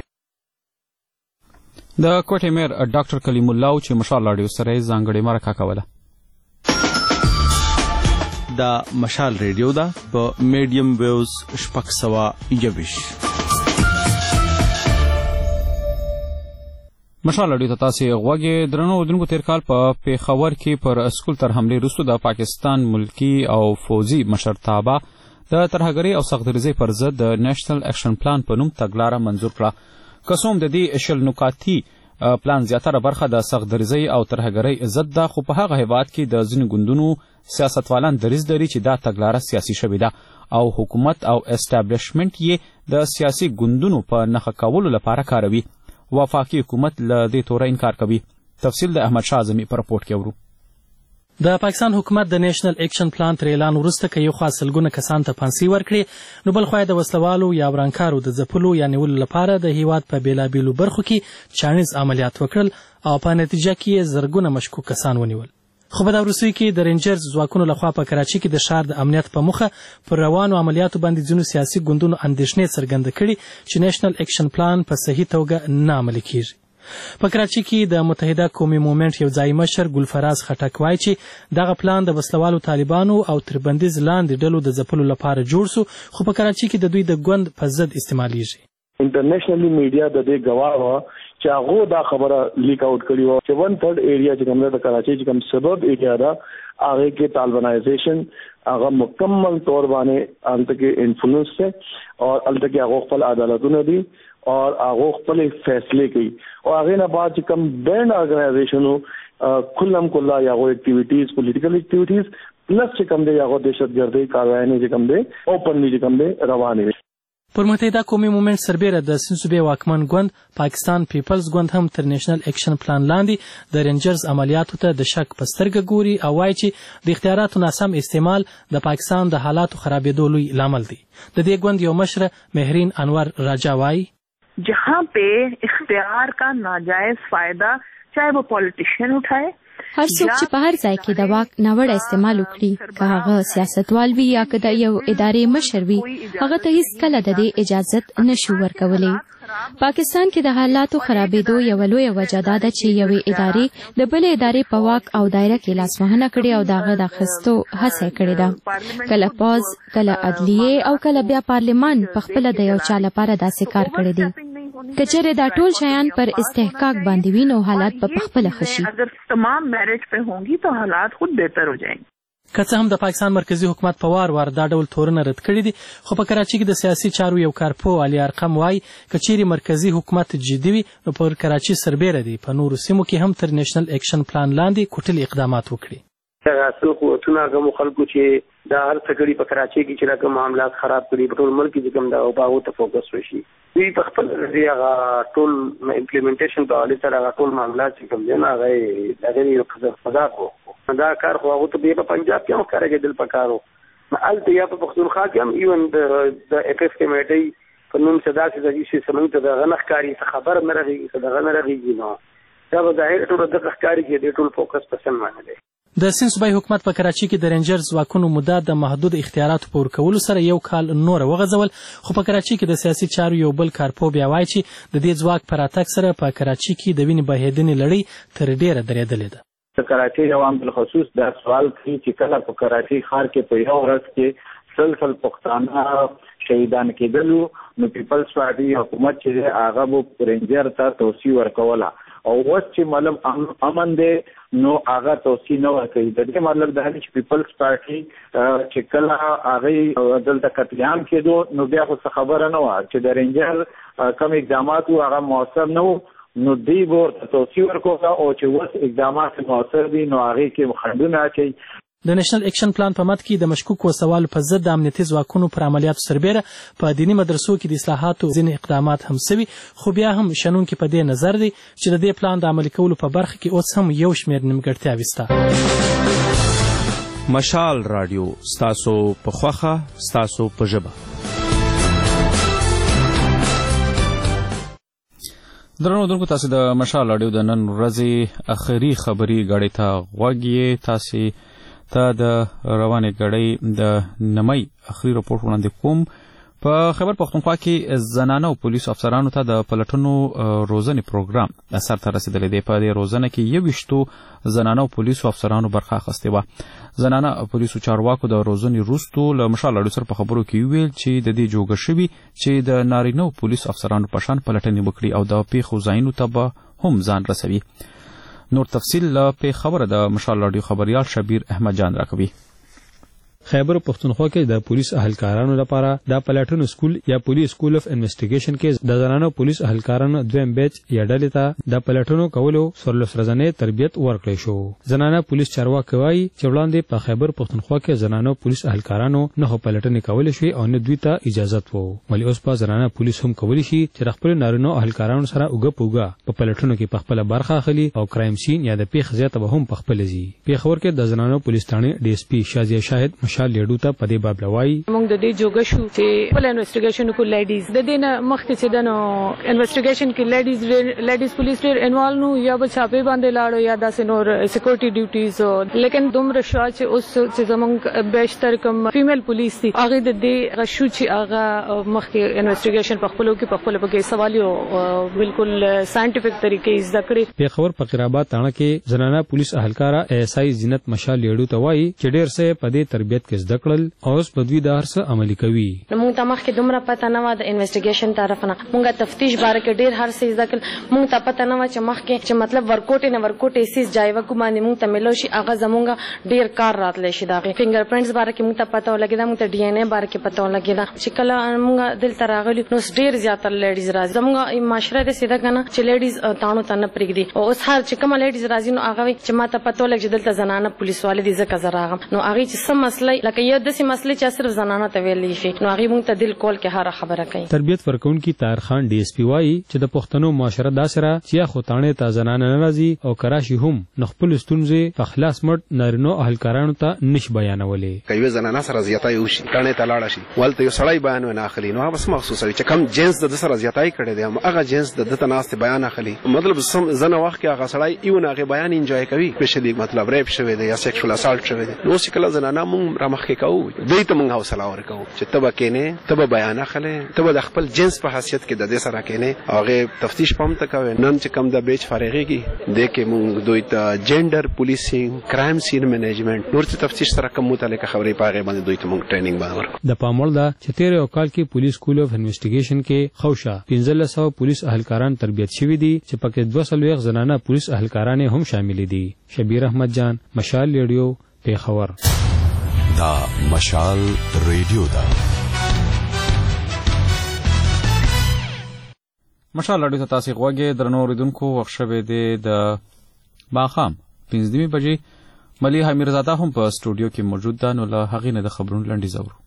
د کوټې میر ډاکټر کلیم الله چې مشال راډیو سره ځانګړې مرکه کوله. دا مشال ریډیو ده په میډیم ویوز شپږ سوه یوویشت. مشال راډیو ته تاسې غوږې درنو اورېدونکو تېر کال په پېښور کې پر اسکول تر حملې وروسته د پاکستان ملکي او فوزي مشرتابه د ترهګرۍ او سختدریزۍ پر ضد د نیشنل اکشن پلان په نوم تګلاره منظور کړه. که څوم د دې شل نکاتي پلان زیاتره برخه د سختدریزۍ او ترهګرۍ ضد ده، خو په هغه هیواد کې د ځینو ګوندونو سیاستوالان دریځ لري چې دا تګلاره سیاسي شوې ده او حکومت او اسټابلیشمنټ یې د سیاسي ګوندونو په نښه کولو لپاره کاروي. وفاقي حکومت له دې توره انکار کوي. تفصیل د احمد شاه اعظمي په رپورټ کې اورو. د پاکستان حکومت د نیشنل اکشن پلان تر اعلان وروسته که یو خوا سلګونه کسان ته پانسي ورکړي، نو بل خوا د وسلوالو یا ورانکارو د ځپلو یا نیولو لپاره د هیواد په بېلابېلو برخو کې چاڼیز عملیات وکړل او په نتیجه کې یې زرګونه مشکوک کسان ونیول. خو په دا وروستیو کې د رینجرز ځواکونو لخوا په کراچي کې د ښار د امنیت په موخه پر روانو عملیاتو باندې ځینو سیاسي ګوندونو اندېښنې څرګنده کړي چې نیشنل اکشن پلان په صحیح توګه نه عملي کیږي. په کراچي کې د متحده قومي مومنټ یو ځایي مشر ګلفراز خټک وایي چې دغه پلان د وسلوالو طالبانو او تر بندیز لاندې ډلو د ځپلو لپاره جوړ سو، خو په کراچي کې د دوی د ګوند په ضد استعمالیږي. انټرنیشنلی میډیا د دې ګواه وه چې هغه دا خبره لیک اوټ کړې وه چې ون تھرډ ایریا چې کوم د کراچي چې کوم سبب ایریا ده هغه کې طالبانایزیشن هغه مکمل طور باندې هلته کې انفلوئنس ده او هلته کې هغه خپل عدالتونه دي اور هغه خپل فیصله کوي او هغه نه بعد چې کوم بینډ ارګنایزیشنو کلم کلا یا هغه اکټیویټیز پولیټیکل اکټیویټیز پلس چې کوم دی هغه دهشتګردي کاروایي چې کوم دی اوپنلی چې کوم دی روانه وي. پر متحده قومي مومنټ سربیره د سین صوبې واکمن ګوند پاکستان پیپلز ګوند هم تر نیشنل اکشن پلان لاندې د رینجرز عملیاتو ته د شک په سترګه ګوري او وایي چې د اختیاراتو ناسم استعمال د پاکستان د حالاتو خرابېدو لوی لامل دی. د دې ګوند یو مشره مهرین انور راجا وایي जहाँ पे इख्तियार का नाजायज फायदा चाहे वो पॉलिटिशियन उठाए هر څوک چې په هر ځای کې د واک ناوړه استعمال وکړي که هغه سیاستوال وي یا که د یو ادارې مشر وي هغه ته هیڅکله د دې اجازت نشو ورکولی. پاکستان کې د حالاتو خرابېدو یوه لویه وجه دا ده چې یوې ادارې د بلې ادارې په واک او دایره کې لاسوهنه کړې او د هغه د اخیستو هڅه یې کړې ده. کله پوځ، کله عدلیې او کله بیا پارلمان په خپله د یو چا لپاره داسې کار کړی دی. که چیرې دا ټول شیان پر استحقاق باندې وي نو حالات به پخپله ښه شي. اگر تمام میرٹ پہ ہوں گی تو حالات خود بہتر ہو جائیں گے. که څه هم د پاکستان مرکزی حکومت په وار وار دا ډول تورونه رد کړي دي خو په کراچۍ کې د سیاسي چارو یو کارپوه علي ارقم وایي که چیرې مرکزی حکومت جدي وي نو پر کراچۍ سربیره دی په نورو سیمو کې هم تر نیشنل اکشن پلان لاندې کوټلي اقدامات وکړي. اصل قوتونه کوم خلکو چې دا هر څه کړي په کراچۍ کې چې راکم معاملات خراب کړي په ټول ملک کې کوم دا او باغو ته فوکس وشي دوی په خپل هغه ټول امپلیمنټیشن په اړه سره هغه ټول معاملات چې کوم دی نه هغه دغه یو قضا کو دا کار خو هغه ته په پنجاب کې هم کار کېدل پکارو الته یا په پښتونخوا کې هم ایون د اف اف کمیټي په نوم صدا چې چې سمون ته د غنخکاری خبر نه راغی د غن راغی نو دا به ظاهر ټول د غنخکاری کې د ټول فوکس په سم باندې دی. د سند صوبایي حکومت په کراچۍ کې د رینجر ځواکونو مدت د محدود اختیاراتو په ورکولو سره یو کال نور وغځول خو په کراچۍ کې د سیاسي چارو یو بل کارپوه بیا وایي چې د دې ځواک په راتګ سره په کراچۍ کې د وینې بهېدنې لړۍ تر ډېره درېدلې ده. د کراچۍ عوام بالخصوص دا سوال کوي چې کله په کراچۍ ښار کې په یو ورځ کې سلسل پښتانه شهیدان کېدلو نو پیپلز پارټي حکومت چې هغه به رینجر ته توصیه ورکوله او اوس چې معلوم امن دی نو هغه توصیه نه ورکوي. د دې مطلب دا دی چې پیپلز پارټي چې کله هغه دلته قتل عام کېدو نو بیا خو څه خبره نه وه چې د رینجر کوم اقدامات وو هغه مؤثر نه وو نو دی ورته توصیه ورکوله او چې اوس اقدامات مؤثر دي نو هغې کې خنډونه اچوي. د نیشنل اکشن پلان په مد کې د مشکوکو وسوالو په ضد د امنیتي ځواکونو پر عملیاتو سربیره په دیني مدرسو کې د اصلاحاتو ځینې اقدامات هم سوي خو بیا هم شنونکي په دې نظر دي چې د دې پلان د عملي کولو په برخه کې اوس هم یو شمېر نیمګړتیاوې شته. مشال راډیو ستاسو په خوښه ستاسو په ژبه. درنو دونکو تاسو د مشال راډیو د نن ورځې اخري خبري غړې ته غوږ یې. تاسو ته د روانې غړې د نمۍ اخري راپور وړاندې کوم. په خیبر پښتونخوا کې زنانه او پولیس افسرانو ته د پلټنو روزنې پروګرام اثر ته رسېدلی دی. په دې روزنه کې یوویشتو زنانه او پولیسو افسرانو برخه اخیستې وه. زنانه پولیسو چارواکو د روزنې وروستو له مشال راډیو سره په خبرو کې وویل چې د دې جوګه شوي چې د نارینه او پولیسو افسرانو په شان پلټنې وکړي او د پیښو ځایونو ته به هم ځان رسوي. نور تفصیل له پې خبره د مشال راډیو خبریال شبیر احمد جان راکوي. خیبر پښتونخوا کې د پولیس اهلکارانو لپاره د پلټنو سکول یا پولیس سکول اف انویسټیګیشن کې د زنانو پولیس اهلکارانو دویم بیچ یا ډلې ته د پلټنو کولو څوارلس ورځنی تربیت ورکړی شو. زنانه پولیس چارواکي وایي چې وړاندې په خیبر پښتونخوا کې زنانو پولیس اهلکارانو نه خو پلټنې کولی شي او نه دوی ته اجازت وو ولی اوس په زنانه پولیس هم کولی شي چې د خپلو نارینو اهلکارانو سره اوږه په اوږه په پلټنو کې په خپله برخه اخلي او کرایم سین یا د پیښې ځای ته به هم په خپله ځي. پېښور کې د زنانو پولیس ثانې ډي اس پي شازیه شاهد مشال لیډو ته په دې باب لوایي موږ د دې جوګه شو چې خپل انویسټیګیشن کو لیډیز د دې نه مخکې چې دنو انویسټیګیشن کې لیډیز لیډیز پولیس ډېر انوالو نو یا به چھاپې باندې لاړو یا داسې نور سکیورټي ډیوټیز لیکن دومره شو چې اوس چې زمونږ بیشتر کم فیمیل پولیس دي هغه د دې غشو چې هغه مخکې انویسټیګیشن په خپلو کې په خپل په سوالو بالکل ساينټیفیک طریقې زده کړې. پېښور فقیرآباد تاڼه کې زنانه پولیس اهلکاره ایس آی زینت مشال لیډو ته وایي چې ډېر څه په دې تربیت کې زده کړل اوس په دوی د هر څه عملي کوي. موږ ته مخکې دومره پته نه وه د انویسټیګیشن طرف نه موږ تفتیش باره کې ډېر هر څه زده کړل. موږ ته پته نه وه چې مخکې چې مطلب ورکوټې نه ورکوټې سیس جایوه کوم باندې موږ ته میلو شي هغه زموږ ډېر کار راتلی شي د هغې فنګر پرنټس باره کې موږ ته پته ولګېده موږ ته ډي ان اے باره کې پته ولګېده چې کله موږ دلته راغلي نو ډېر زیاتره لیډیز راځي. زموږ معاشره داسې ده که نه چې لیډیز تاڼو ته نه پرېږدي او اوس هر چې کومه لیډیز راځي نو هغه وایي چې ما ته پته ولګي چې دلته زنانه پولیس والې دي ځکه زه راغلم نو هغې چې څه مسله وای لکه یو داسې مسلې چې صرف زنانه ته ویل شي نو هغه مونږ ته دل کول کې هر خبره کوي. تربیت ورکونکي طاهر خان ډي اس پی وايي چې د پښتنو معاشره داسره چې خو تانه ته زنانه ناراضي او کراشي هم نخپل ستونزې په خلاص مړ نارینو اهلکارانو ته نش بیانولې. کوي زنانه سره زیاتای وشي تانه ته لاړ شي ولته یو سړی بیان نه اخلي نو بس مخصوص چې کم جنس د سره زیاتای کړي دی هغه جنس د دته ناست بیان اخلي مطلب سم زنه وخت کې هغه سړی ایو نه بیان انجوای کوي سپیشلی مطلب ریپ شوی دی یا سیکشوال اسالت شوی دی نو شکل زنانه مونږ را مخ کې کوو دوی ته مونږ حوصله ورکوو چې تبه کینه تبه بیان اخلي تبه د خپل جنس په حیثیت کې د دې سره کینه هغه تفتیش پم ته کوي نن چې کم د بیچ فارغيږي د کې مونږ دوی ته جندر پولیسینګ کرایم سین منیجمنت نور څه تفتیش سره کوم متعلق خبرې پاغه باندې دوی ته مونږ ټریننګ باندې د پامول دا چې تیر یو کال کې پولیس سکول اف انویسټیګیشن کې خوشا پنځه سوه پولیس اهلکاران تربیت شوي دي چې پکې دوه سلويخ زنانه پولیس اهلکاران هم شامل دي. شبیر احمد جان مشال ریډیو پیښور. دا مشال ریډیو دا مشال ریډیو ته تاسو غوږی درنو اوریدونکو وخت شوه د ماښام پنځه نیمې بجې ملیحه میرزاده هم په سټوډیو کې موجود ده نو له هغې نه د خبرونو لنډیز اورو.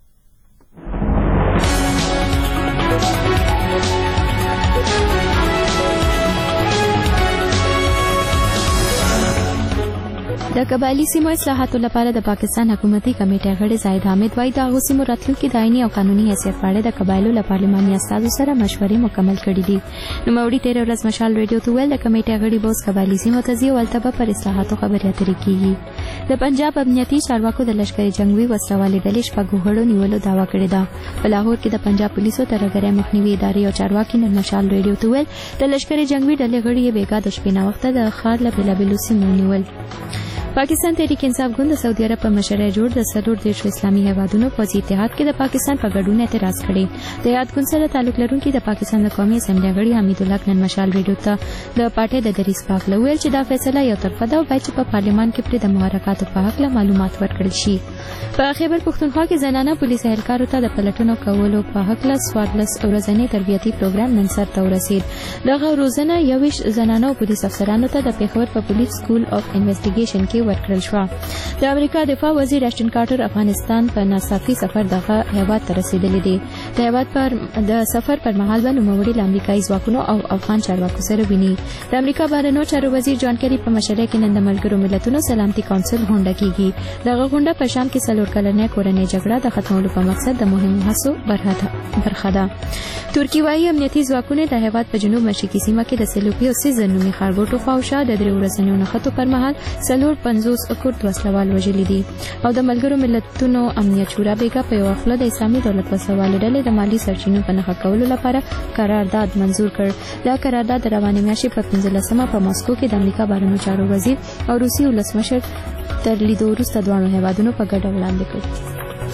د قبایلی سیمو اصلاحاتو لپاره د پاکستان حکومتي کمیټې غړي زاهد حامد وايي د هغو سیمو راتلونکي د آئیني او قانوني حیثیت په اړه د قبایلو له پارلماني استازو سره مشورې مکمل کړي دي. نوموړي تېره ورځ مشال ریډیو ته ویل د کمیټې غړي به اوس قبایلي سیمو ته ځي او هلته به پر اصلاحاتو خبرې اترې کېږي. د پنجاب امنیتي چارواکو د لشکري جنګوي وسلوالې ډلې شپږ غړو نیولو دعوا کړې ده. په لاهور کې د پنجاب پولیسو ترهګرۍ مخنیوي ادارې او چارواکي نن مشال ریډیو ته ویل د لشکري جنګوي ډلې غړي یې بېګا د شپې ناوخته د ښار له بېلابېلو سیمو ونیول. پاکستان تحریک انصاف ګوند د سعودي عرب په مشرۍ جوړ د څلور دېرشو اسلامي هیوادونو پوځي اتحاد کې د پاکستان په ګډون اعتراض کړی. د یاد ګوند سره تعلق لرونکي د پاکستان د قومي اسمبلۍ غړي حمید الله نن مشال ریډیو ته د پارټۍ د دریځ په هکله وویل چې دا فیصله یو طرفه ده او باید چې په پارلمان کې پرې د محرکاتو په هکله معلومات ورکړل شي. په خیبر پښتونخوا کې زنانه پولیس اهلکارو ته د پلټنو کولو په هکله څوارلس ورځنی تربیتي پروګرام نن سرته ورسید. دغه روزنه یوویشت زنانه او پولیس افسرانو ته د پېښور په پولیس سکول اف انویسټیګیشن کې ورکړل شوه. د امریکا دفاع وزیر اشټن کارټر افغانستان په ناڅاپي سفر دغه هیواد ته رسیدلی دی. د هیواد پر د سفر پر مهال به نوموړي له امریکایي ځواکونو او افغان چارواکو سره ویني. د امریکا بهرنیو چارو وزیر جان کری په مشرۍ کې نن د ملګرو ملتونو سلامتي کونسل غونډه کیږي. دغه غونډه په شام کې څلور کلنې کورنۍ جګړه د ختمولو په مقصد د مهمو هڅو برخه ده. ترکیه وايي امنیتي ځواکونه د هیواد په جنوب مشرقي سیمه کې د سلوپي او سیزن نومي ښارګوټو خواوشا د درې ورځنیو نښتو پر مهال څلور پنځوس کورد وسلوال وژلي دي او د ملګرو ملتونو امنیت شورا بیګا په یوه خوله د اسلامي دولت وسلوالې ډلې د مالي سرچینو په نښه کولو لپاره قرارداد منظور کړ. دا قرارداد د روانې میاشتې په پنځلسمه په ماسکو کې د امریکا بهرنیو چارو وزیر او روسي ولسمشر تر لیدو وروسته دواړو هیوادونو په ګډه وړاندې کړ.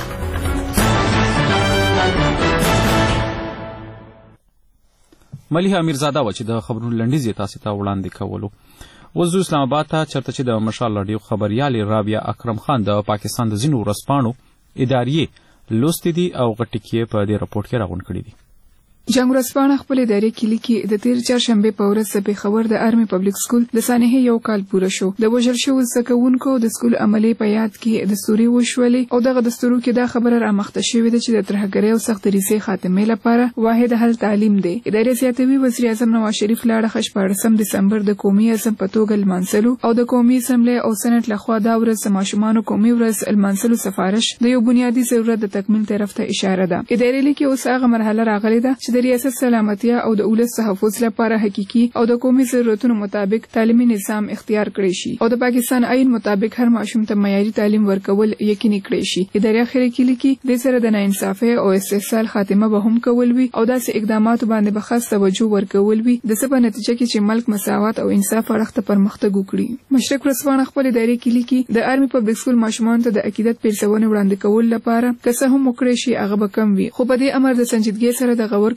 ملیحه میرزاده و چې د خبرونو لنډیز یې تاسو ته وړاندې کولو. اوس د اسلام آباد ته چرته چې د مشال راډیو خبریالې رابعه اکرم خان د پاکستان د ځینو ورځپاڼو ادارې لوستې دي او غټې کیې په دې راپورټ کې راغونډ کړي دي. جنگ ورځپاڼه خپل ادارې کې لیکي د تیر چهارشنبه په ورځ د پېښور د آرمي پبلک سکول د سانحې یو کال پوره شو. د وژل شوو زده کوونکو د سکول عملي په یاد کې دستوري وشولې او دغه دستورو کې دا خبره رامخته شوې ده چې د ترهګرۍ او سخت دریځۍ خاتمې لپاره واحد حل تعلیم دی. ادارې زیاتوي وزیر اعظم نواز شریف لاړه شپاړسم دسمبر د قومي ازم په توګه لمانځلو او د قومي اسمبلی او سنټ لخوا دا ورځ د ماشومانو قومي ورځ لمانځلو سفارش د یو بنیادي ضرورت د تکمیل طرف ته اشاره ده. ادارې لیکي اوس هغه مرحله راغلې ده چې د ریاست سلامت او د اولس تحفظ لپاره حقيقي او د قومي ضرورتونو مطابق تعلیمي نظام اختیار کړی شي او د پاکستان آئین مطابق هر ماشوم ته معیاري تعلیم ورکول یقیني کړی شي. ادارې اخر کې لیکي د سره د ناانصافۍ او استحصال خاتمه به هم کول وي او داسې اقدامات باندې به خاص توجه ورکول وي د څه په نتیجه کې چې ملک مساوات او انصاف اړخ ته پرمختګ وکړي. مشرق ورځپاڼه خپل ادارې کې لیکي د آرمي پبلک سکول ماشومان ته د عقیدت پیرسونې وړاندې کول لپاره که څه هم وکړي شي هغه به کم وي خو په دې امر د سنجیدګۍ سره د غور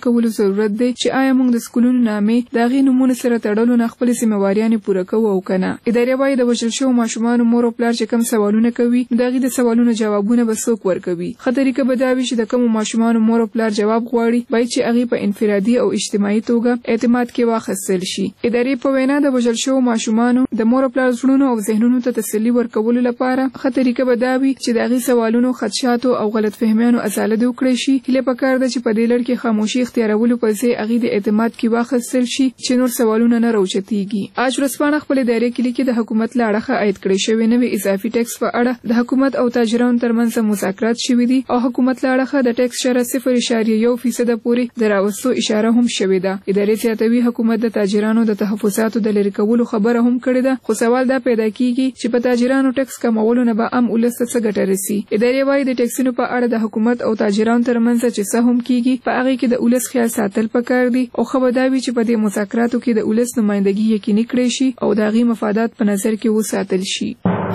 کولو ضرورت دی چې آیا موږ د سکولونو نامې د هغې نومونو سره تړلو نه خپلې ذمهواریانې پوره کوو او که نه. ادارې وایي د وژل شوو ماشومانو مور او پلار چې کوم سوالونه کوي نو د هغې د سوالونو جوابونه به څوک ورکوي. ښه طریقه به دا وي چې د کومو ماشومانو مور او پلار جواب غواړي باید چې هغې په انفرادي او اجتماعي توګه اعتماد کې واخیستل شي. ادارې په وینا د وژل شوو ماشومانو د مور او پلار زړونو او ذهنونو ته تسلي ورکولو لپاره ښه طریقه به دا وي چې د هغې سوالونو، خدشاتو او غلط فهمیانو ازاله دې وکړی شي. هیله پکار ده چې په دې لړ کې خاموشي اختیارولو پر ځای هغې د اعتماد کې واخیستل شي چې نور سوالونه نه راوچتېږي. آج ورځپاڼه خپل ادارې کې لیکي د حکومت له اړخه عاید کړی شوی نوی اضافي ټیکس په اړه د حکومت او تاجرانو ترمنځ مذاکرات شوي دي او حکومت له اړخه د ټیکس شرح صفر اعشاریه یو فیصده پورې د راوستو اشاره هم شوې ده. ادارې زیاتوي حکومت د تاجرانو د تحفظاتو د لرې کولو خبره هم کړې ده، خو سوال دا پیدا کیږي چې په تاجرانو ټیکس کمولو نه به عام ولس ته څه ګټه رسي. ادارې وایي د ټیکسونو په اړه د حکومت او تاجرانو ترمنځ چې څه هم کیږي په هغې کې د ولس خیال ساتل پکار دي او ښه به دا وي چې په دې مذاکراتو کې د ولس نمایندګي یقیني کړی شي او د هغې مفادات په نظر کې وساتل شي.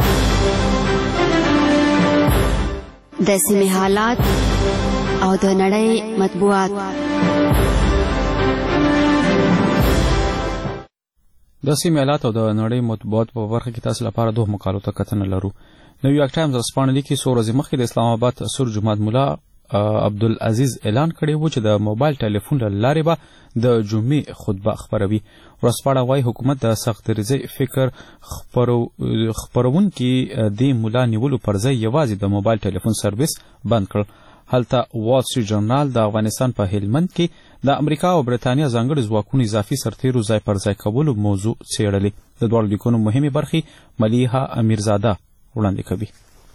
د سیمې حالات او د نړۍ مطبوعات. د سیمې حالات او د نړۍ مطبوعات په برخه کې تاسو لپاره دوه مقالو ته کتنه لرو. نیویارک ټایمز ورځپاڼه لیکي څو ورځې مخکې د اسلام آباد سور جماعت ملا عبدالعزیز اعلان کړی و چې د موبایل ټلیفون له لارې به د جمعې خطبه خپروي. ورځپاڼه وایي حکومت د سخت دریځۍ فکر خپرونکي د ملا نیولو پر ځای یوازې د موبایل ټلیفون سرویس بند کړ. هلته وال سټریټ جرنال د افغانستان په هلمند کې د امریکا او برېټانیا ځانګړي ځواکونو اضافي سرتیرو ځای پر ځای کولو موضوع څېړلې. د دواړو لیکونو مهمې برخې ملیحه امیرزاده وړاندې کوي.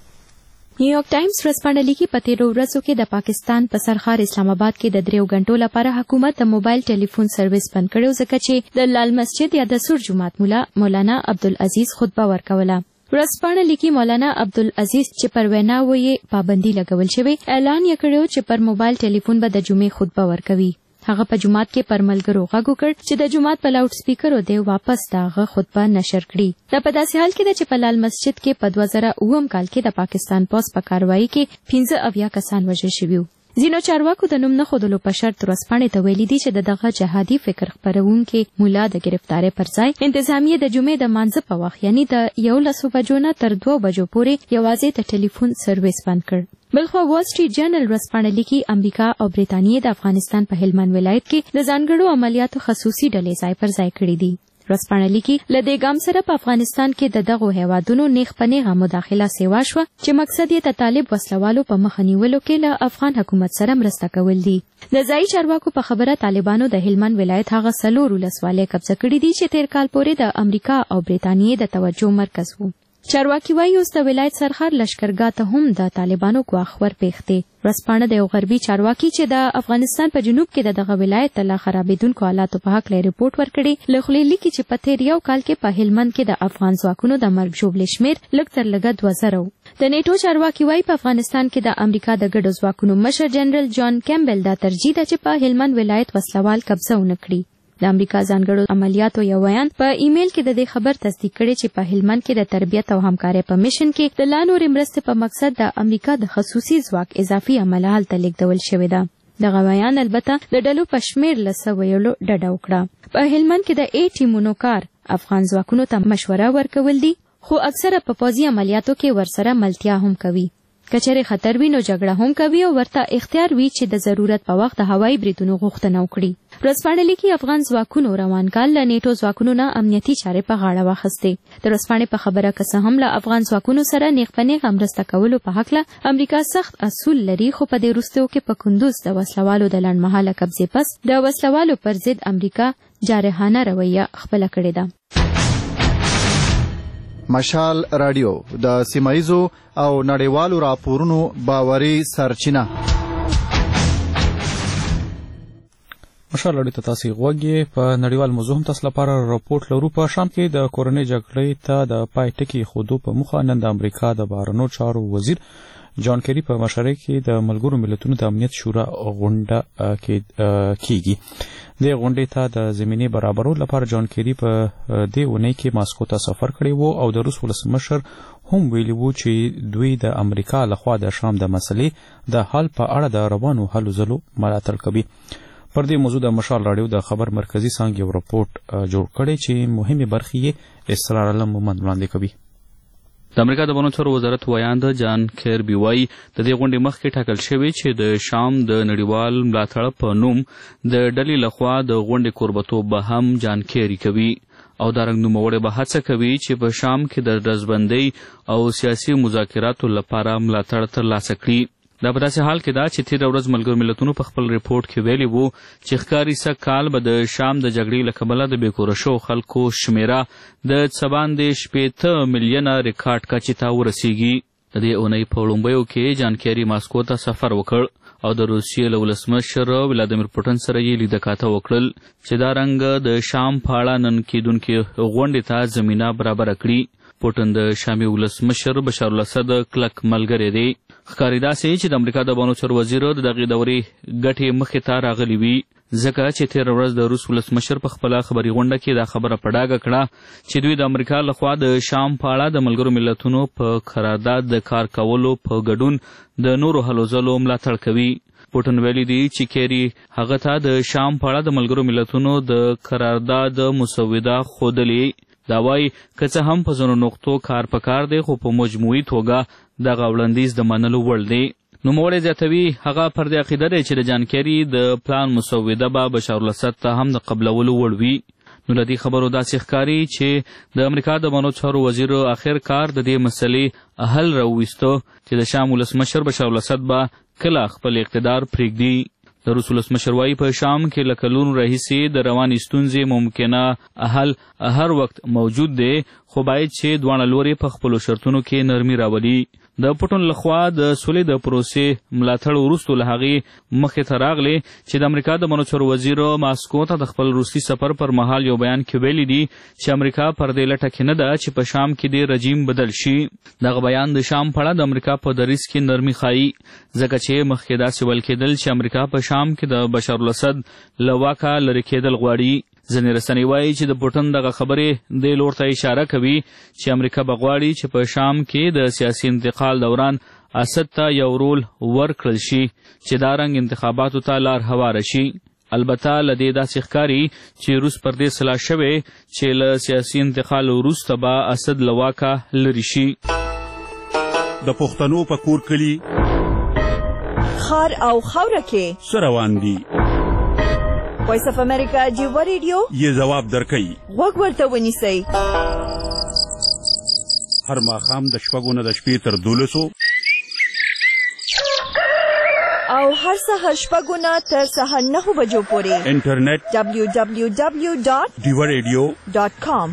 نیویارک ټایمز ورځپاڼه لیکي په تیرو ورځو کې د پاکستان په سرخار اسلام آباد کې د دریو غنټو لپاره حکومت د موبایل ټلیفون سرویس بند کړی ځکه چې د لال مسجد یا د سور جماعت مولا مولانا عبدالعزیز خطبه ورکوله. ورځپاڼه لیکي مولانا عبدالعزیز چې پر ویناوو یې پابندي لګول شوې اعلان یې کړی چې پر موبایل ټلیفون به د جمعې خطبه ورکوي. هغه په جمعات کې پر ملګرو غږ وکړ چې د جمعات په لاوډ سپیکرو دی واپس داغه خطبه نشر کړي. دا په داسې حال کې ده چې په لال مسجد کې په دوه زره اووم کال کې د پاکستان پولیس په کاروایی کې پنځه اویا کسان وژل شوي وو. ځینو چارواکو د نوم نه ښودلو په شرط ورځپاڼې ته ویلي دي چې د دغه جهادي فکر خپرونکي مولا د ګرفتارۍ پر ځای انتظامیه د جمعې د مانځه په وخت یعنی د یولسو بجو نه تر دوو بجو پورې یوازې د ټلیفون سرویس بند کړ. بلخوا وال سټریټ جرنل ورځپاڼه لیکي امریکا او برېټانیې د افغانستان په هلمند ولایت کې د ځانګړو عملیاتو خصوصي ډلې ځای پر ځای کړي دي. ورځپاڼه لیکي له دې ګام سره په افغانستان کې د دغو هیوادونو نیغ په نیغه مداخله سیوا شوه چې مقصد یې د طالب وسلوالو په مخه نیولو کې له افغان حکومت سره مرسته کول دي. د ځایي چارواکو په خبره طالبانو د هلمند ولایت هغه څلور ولسوالۍ قبضه کړي دي چې تیر کال پورې د امریکا او برېټانیې د توجه مرکز وو. چارواکي وایي اوس د ولایت سرحد لشکرګاه ته هم د طالبانو ګواښ ورپېښ دی. ورځپاڼه د یو غربي چارواکي چې د افغانستان په جنوب کې د دغه ولایت د لا خرابېدونکو حالاتو په هکله رپورټ ورکړی له خولې لیکي چې په تېر یو کال کې په هلمند کې د افغان ځواکونو د مرګ ژوبلې شمېر لږ تر لږه دوه زره و. د نیټو چارواکي وایي په افغانستان کې د امریکا د ګډو ځواکونو مشر جنرال جان کیمبل دا ترجیح ده چې په هلمند ولایت وسلوال قبضه ونه کړي. د امریکا ځانګړو عملیاتو یو بیان په ایمیل کې د دې خبر تصدیق کړی چې په هلمند کې د تربیت او همکارۍ په میشن کې د لا نورې مرستې په مقصد د امریکا د خصوصي ځواک اضافي عمله هلته لیږدول شوې ده. دغه بیان البته د ډلو په شمېر له څه ویلو ډډه وکړه. په هلمند کې د ای ټیمونو کار افغان ځواکونو ته مشوره ورکول دي خو اکثره په پوځي عملیاتو کې ورسره ملتیا هم کوي. کچره خطر وي نو جګړه هم کوي او ورته اختیار وي چې د ضرورت په وخت د هوایي بریدونو غوښتنه وکړي. ورځپاڼه لیکي افغان ځواکونو روان کال له نیټو ځواکونو نه امنیتي چارې په غاړه واخیستې. د ورځپاڼې په خبره که څه هم له افغان ځواکونو سره نیغ په نیغه مرسته کولو په هکله امریکا سخت اصول لري خو په دې وروستیو کې په کندوز د وسلوالو د لنډمهاله قبضې پس د وسلوالو پر ضد امریکا جارحانه رویه خپله کړې ده. مشال رادیو د سیمایزو او نړیوالو راپورونو باوري سرچینه. مشال رادیو ته تاسو غوږی په نړیوال موضوع هم تاسو لپاره راپورټ لرو. په شام کې د کورنۍ جګړې ته د پای ټکی خودو په مخه نن د امریکا د بهرنیو چارو وزیر جان کیری په مشرۍ کې د ملګرو ملتونو د امنیت شورا غونډه کې کیږي. د غونډې ته د زمینې برابرولو لپاره جان کیری په دې اونۍ کې ماسکو ته سفر کړی وو او د روس ولسمشر هم ویلي وو چې دوی د امریکا لخوا د شام د مسلې د حل په اړه د روانو هلو ځلو ملاتړ کوي. پر دې موضوع د مشال راډیو د خبر مرکزی څانګې یو راپورټ جوړ کړی چې مهمه برخې یې اسرار علم مومند وړاندې کوي. د امریکا د بهرنیو چارو وزارت ویاند جان کیربي وایي د دې غونډې مخکې ټاکل شوی چې د شام د نړیوال ملاتړ په نوم د ډلې لخوا د غونډې کوربتوب به هم جان کیری کوي او دارنګ نوموړی به هڅه کوي چې په شام کې د ډزبندۍ او سیاسي مذاکراتو لپاره ملاتړ ترلاسه کړي. دا په داسې حال کې ده چې تېره ورځ ملګرو ملتونو په خپل ریپورټ کې ویلي وو چې ښکاري سږ کال به د شام د جګړې له کبله د بېکوره شوو خلکو شمېره د څه باندې شپېته میلیونه ریکارډ کچې ته ورسیږي. د دې اونۍ په لومړیو کې جان کیري ماسکو ته سفر وکړ او د روسیې له ولسمشر ولادیمیر پوټین سره یې لیدکاته وکړل چې دا رنګ د شام په اړه نن کېدونکې غونډې ته زمینه برابره کړي. پوټین د شامي ولسمشر بشار الاسد کلک ملګری دی. ښکاري داسې چې د امریکا د بهرنیو چارو وزیر د دغې دورې ګټې مخې ته راغلي وي ځکه چې تېره ورځ د روس ولسمشر په خپله خبري غونډه کې دا خبره په ډاګه کړه چې دوی د امریکا لخوا د شام په اړه د ملګرو ملتونو په قرارداد د کار کولو په ګډون د نورو هلو ځلو ملاتړ کوي. پوټین ویلي دی چې کیري هغه ته د شام په اړه د ملګرو ملتونو د قرارداد مسوده ښودلې. دا وایي که څه هم په ځینو نقطو کار په کار دی خو په مجموعي توګه دغه وړاندیز د منلو وړ دی. نوموړی زیاتوي هغه پر دې عقیده دی چې د جان کیري د پلان مسوده به بشار الاسد ته هم د قبلولو وړ وي. نو له دې خبرو داسې ښکاري چې د امریکا د بهرنیو چارو وزیر آخر کار د دې مسلې حل راوویسته چې د شام ولسمشر بشار الاسد به کله خپل اقتدار پرېږدي. د روس ولسمشر وایي په شام کې له کلونو راهیسې د روانې ستونزې ممکنه حل هر وخت موجود دی خو باید چې دواړه لورې په خپلو شرطونو کې نرمي راولي. د پوټین لخوا د سولې د پروسې ملاتړ وروستو له هغې مخې ته راغلی چې د امریکا د بهرنیو چارو وزیر ماسکو ته د خپل روسي سفر پر مهال یو بیان کې ویلي دي چې امریکا پر دې لټه کې نه ده چې په شام کې د رژیم بدل شي. دغه بیان د شام په اړه د امریکا په دریځ کې نرمي ښایي ځکه چې مخکې داسې ویل کېدل چې امریکا په شام کې د بشار الاسد له واکه لرې کېدل غواړي. ځینې رسنۍ وایي چې د پوټین دغه خبرې دې لور ته اشاره کوي چې امریکا به غواړي چې په شام کې د سیاسي انتقال دوران اسد ته یو رول ورکړل شي چې دا رنګ انتخاباتو ته لار هواره شي. البته له دې داسې ښکاري چې روس پر دې سلا شوی چې له سیاسي انتقال وروسته به اسد له واکه لرې شي. د پښتنو په کور کلي خار او خاوره کې څه روان دي؟ وایس اف امریکا جیوا ریډیو یې ځواب درکوي. غوږ ورته ونیسئ. هر ماښام د شپږو نه د شپې تر دولسو او هر سهار شپږو نه تر سهار نهو بجو پورې انټرنیټ ډبلیو ډبلیو ډبلیو ډاټ ډیوا ریډیو ډاټ کام.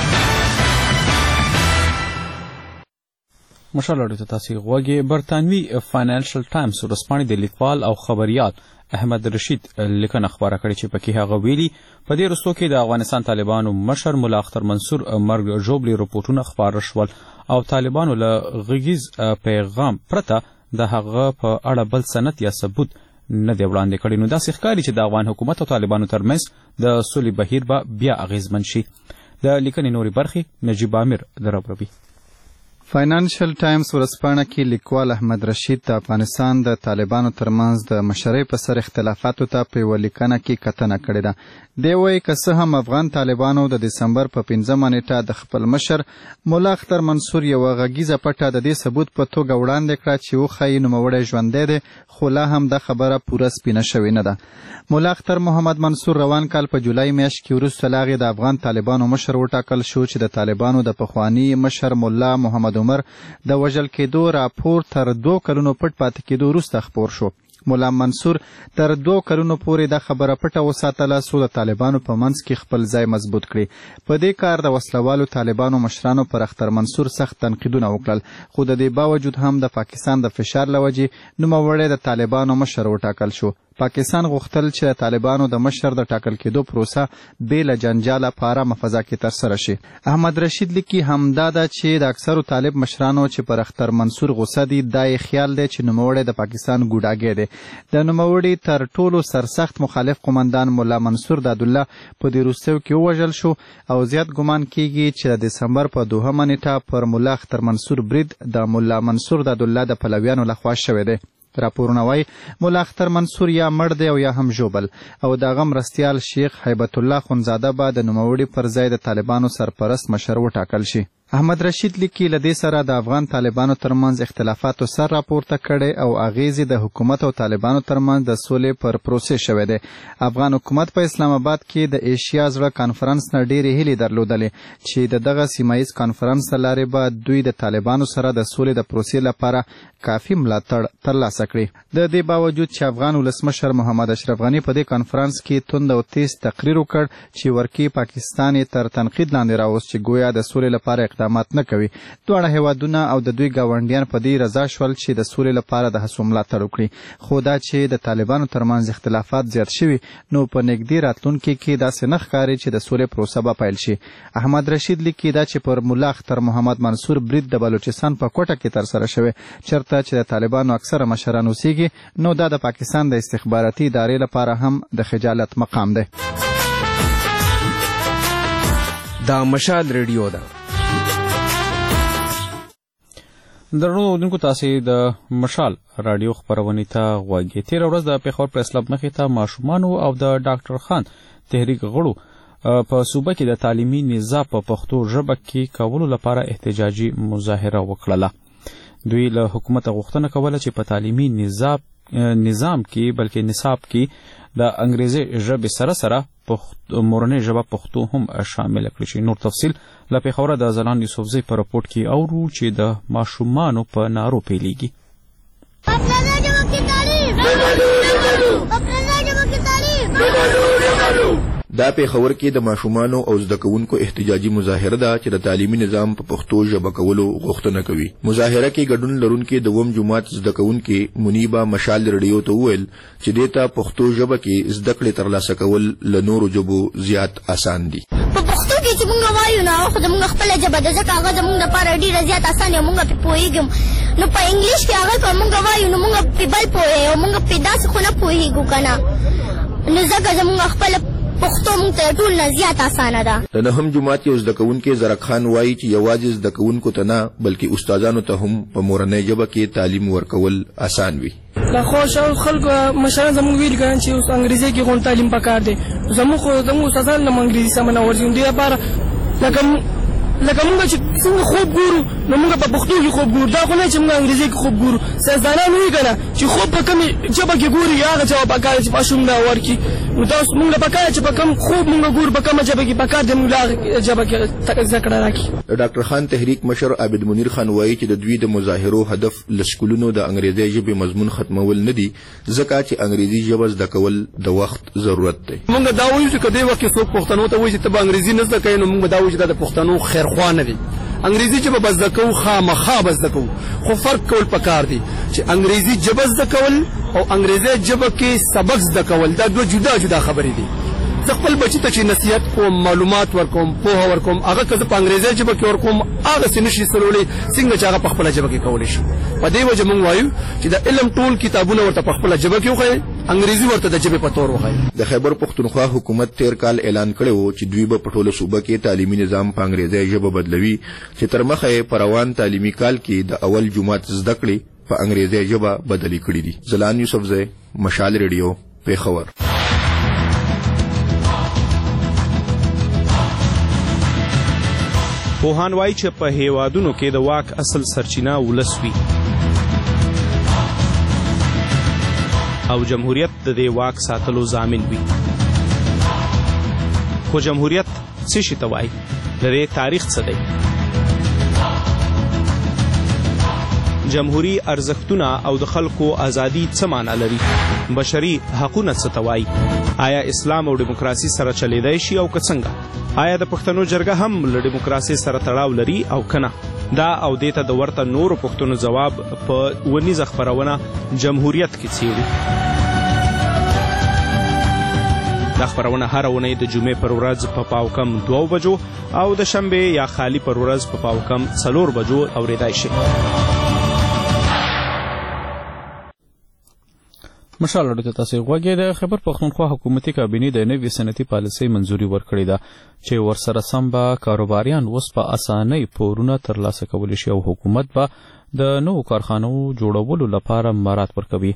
مشال راډیو ته تاسې غوږی. برطانوي فاینانشل ټایمز ورځپاڼې د لیکوال او خبریال احمد رشید لیکنه خپاره کړې چې پکې هغه ویلي په دې وروستو کې د افغانستان طالبانو مشر ملا اختر منصور مرګ ژوبلي رپورټونه خپاره شول او طالبانو له غږیز پیغام پرته د هغه په اړه بل سند یا ثبوت نه دی وړاندې کړی. نو داسې ښکاري چې د افغان حکومت او طالبانو ترمنځ د سولې بهیر به بیا اغیزمن شي. د لیکنې نورې برخې نجیب عامر درابروي. فاینانشل ټایمز ورځپاڼه کې لیکوال احمد رشید د افغانستان د طالبانو ترمنځ د مشرۍ په سر اختلافاتو ته په یوه لیکنه کې کتنه کړې ده. دی وایي که څه هم افغان طالبانو د دسمبر په پنځمه نیټه د خپل مشر ملا اختر منصور یوه غږیزه پټه د دې ثبوت په توګه وړاندې کړه چې وښایي نوموړی ژوندی دی خو لا هم دا خبره پوره سپینه شوې نه ده. ملا اختر محمد منصور روان کال په جولای میاشت کې وروسته له هغې د افغان طالبانو مشر وټاکل شو چې د طالبانو د پخواني مشر ملا محمد عمر د وژل کېدو راپور تر دوه کلونو پټ پاتې کېدو وروسته خپور شو. ملا منصور تر دوه کلونو پورې دا خبره پټه وساتله څو د طالبانو په منځ کې خپل ځای مضبوط کړي. په دې کار د وسلوالو طالبانو مشرانو پر اختر منصور سخت تنقیدونه وکړل خو د دې باوجود هم د پاکستان د فشار له وجې نوموړی د طالبانو مشر وټاکل شو. پاکستان غوښتل چې د طالبانو د مشر د ټاکل کېدو پروسه بې له جنجاله په ارامه فضا کې ترسره شي. احمد رشید لیکي همدا ده چې د اکثرو طالب مشرانو چې پر اختر منصور غوسه دي دا یې خیال دی چې نوموړی د پاکستان ګوډاګی دی. د نوموړي تر ټولو سرسخت مخالف قومندان ملا منصور دادالله په دې وروستیو کې ووژل شو او زیات ګمان کیږي چې د دسمبر په دوهمه نیټه پر ملا اختر منصور برید د ملا منصور دادالله د پلویانو لخوا شوی دی. راپورونه وایي ملا اختر منصور یا مړ دی او یا هم ژوبل او د هغه مرستیال شیخ هیبت الله خونزاده به د نوموړي پر ځای د طالبانو سرپرست مشر وټاکل شي. احمد رشید لیکي له دې سره د افغان طالبانو ترمنځ اختلافاتو سر راپورته کړی او اغیزې د حکومت او طالبانو ترمنځ د سولې پر پروسې شوی دی. افغان حکومت په اسلام آباد کې د ایشیا زړه کانفرنس نه ډېرې هیلې درلودلې چې د دغه سیمه ییز کانفرنس له لارې به دوی د طالبانو سره د سولې د پروسې لپاره کافي ملاتړ ترلاسه کړي. د دې باوجود چې افغان ولسمشر محمد اشرف غني په دې کانفرنس کې توند او تیز تقریر وکړ چې ورکی پاکستان یې تر تنقید لاندې راوست چې ګویا د سولې لپاره اقدامات نه کوي. دواړه هیوادونه او د دوی ګاونډیان په دې رضا شول چې د سولې لپاره د هڅو ملاتړ وکړي. خو دا چې د طالبانو ترمنځ اختلافات زیات شوي نو په نږدې راتلونکي کې داسې نه ښکاري چې د سولې پروسه به پیل شي. احمد رشید لیکي دا چې پر ملا اختر محمد منصور برید د بلوچستان په کوټه کې ترسره شوی چېرته چې د طالبانو اکثره مشران اوسیږي نو دا د پاکستان د استخباراتي ادارې لپاره هم د خجالت مقام دی. دا مشال ریډیو ده. درنو اورېدونکو تاسې د مشال راډیو خپرونې ته غوږ یې. تېره ورځ د پېښور پریس کلب مخې ته ماشومانو او د ډاکټر خان تحریک غړو په صوبه کې د تعلیمي نظام په پښتو ژبه کې کولو لپاره احتجاجي مظاهره وکړله. دوی له حکومته غوښتنه کوله چې په تعلیمي نظام نظام کې بلکې نصاب کې د انګریزي ژبې سره سره مورنۍ ژبه پښتو هم شامل کړي شي. نور تفصیل له پېښوره د ځلان یوسفزۍ په رپورټ کې اورو چې د ماشومانو په نارو پیلېږي. دا پېښور کې د ماشومانو او زده کوونکو احتجاجي مظاهره ده چې د تعلیمي نظام په پښتو ژبه کولو غوښتنه کوي. مظاهره کې ګډون لرونکي د اووم جماعت زده کوونکي منیبه مشال ریډیو ته وویل چې دې ته پښتو ژبه کې زده کړې ترلاسه کول له نورو ژبو زیات اسان دي. په پښتو کې چې موږ وایو نو خو زموږ خپله ژبه ده ځکه هغه زموږ لپاره ډېره زیات اسان دی او موږ پرې پوهېږو. نو په انګلیش کې هغه که موږ وایو نو موږ پرې بل پوهېږو او موږ پرې داسې خو نه پوهېږو که نه نو ځکه زموږ خپله پښتو موږ ته ټول نه زیات اسانه ده. د نهم جماعت یو زده کوونکی زرک خان وایي چې یوازې زده کوونکو ته نه بلکې استادانو ته هم په مورنۍ ژبه کې تعلیم ورکول اسان وي. له خو خلکو مشران زموږ ویل کړي چې اوس انګریزي کې غون تعلیم پکار دی. زموږ خو زموږ استادان نه انګریزي سم نه ورځي دې لپاره لکه لکه موږ چې څنګه خوب ګورو نو موږ په پښتو کې خوب ګورو. دا خو نه چې موږ انګریزي کې خوب ګورو. سیاستدانان وایي که نه چې خوب په کومې ژبه کې ګوري هغه جواب پکار چې ماشوم له ورکړي. نو دا اوس موږ له پکار چې په کوم خوب موږ ګورو په کومه ژبه کې پکار دی موږ له هغه ژبه کې زده کړه راکړي. د ډاکټر خان تحریک مشر عابد منیر خان وایي چې د دوی د مظاهرو هدف له سکولونو د انګریزي ژبې مضمون ختمول نه دي ځکه چې انګریزي ژبه زده کول د وخت ضرورت دی. موږ دا وایو چې که دې وخت کې څوک پښتنو ته وایي چې ته به انګریزي نه زده کوې نو موږ دا وایو چې دا د پښتنو خیرخوا نه دی. انګریزي ژبه به زده کوو خامخا به زده کوو خو فرق کول پکار دی چې انګریزي ژبه زده کول او انګریزي ژبه کې سبق زده کول دا دوه جدا جدا خبرې دي. زه خپل بچي ته چې نصیحت کوم معلومات ورکوم پوهه ورکوم هغه که زه په انګریزي ژبه کې ورکوم هغسې نشي سلولی څنګه چې هغه په خپله ژبه کې کولی شي. په دې وجه موږ وایو چې د علم ټول کتابونه ورته په خپله ژبه کې وښایي انګریزي ورته د ژبې په طور وښایي. د خیبر پښتونخوا حکومت تیر کال اعلان کړی و چې دوی به په ټوله صوبه کې تعلیمي نظام په انګریزي ژبه بدلوي چې تر مخه یې په روان تعلیمي کال کې د اول جماعت زده کړې په انګریزي ژبه بدلې کړي دي. ځلان یوسفزۍ مشال ریډیو پېښور. پوهان وایي چې په هیوادونو کې د واک اصل سرچینه ولس وي او جمهوریت د دې واک ساتلو ضامن وي. خو جمهوریت څه شي ته وایي؟ د دې تاریخ څه دی؟ جمهوری ارزښتونه او د خلکو ازادي څه معنا لري؟ بشري حقونه څه ته وایي؟ آیا اسلام او دیموکراسي سره چلیدای شي او که څنګه؟ آیا د پښتنو جرګه هم له دیموکراسي سره تړاو لري او کنه؟ دا او دې ته د ورته نورو پښتنو ځواب په ونیزه خپرونه جمهوریت کې څیړو. دا خپرونه هر اونۍ د جمعې پر ورځ په پاو کم دوه بجو او د شنبې یا خالی پر ورځ په پاو کم څلور بجو اورېدای شي. مشال اړه تاسو غوږی د خبر پښتونخوا حکومتي کابینې د نوې صنعتي پالیسۍ منځوري ورکړې ده چې ورسره سم به کاروباریان اوس په اسانۍ پورونه ترلاسه کولی شي او حکومت به د نوو کارخانو جوړولو لپاره مراد ورکوي.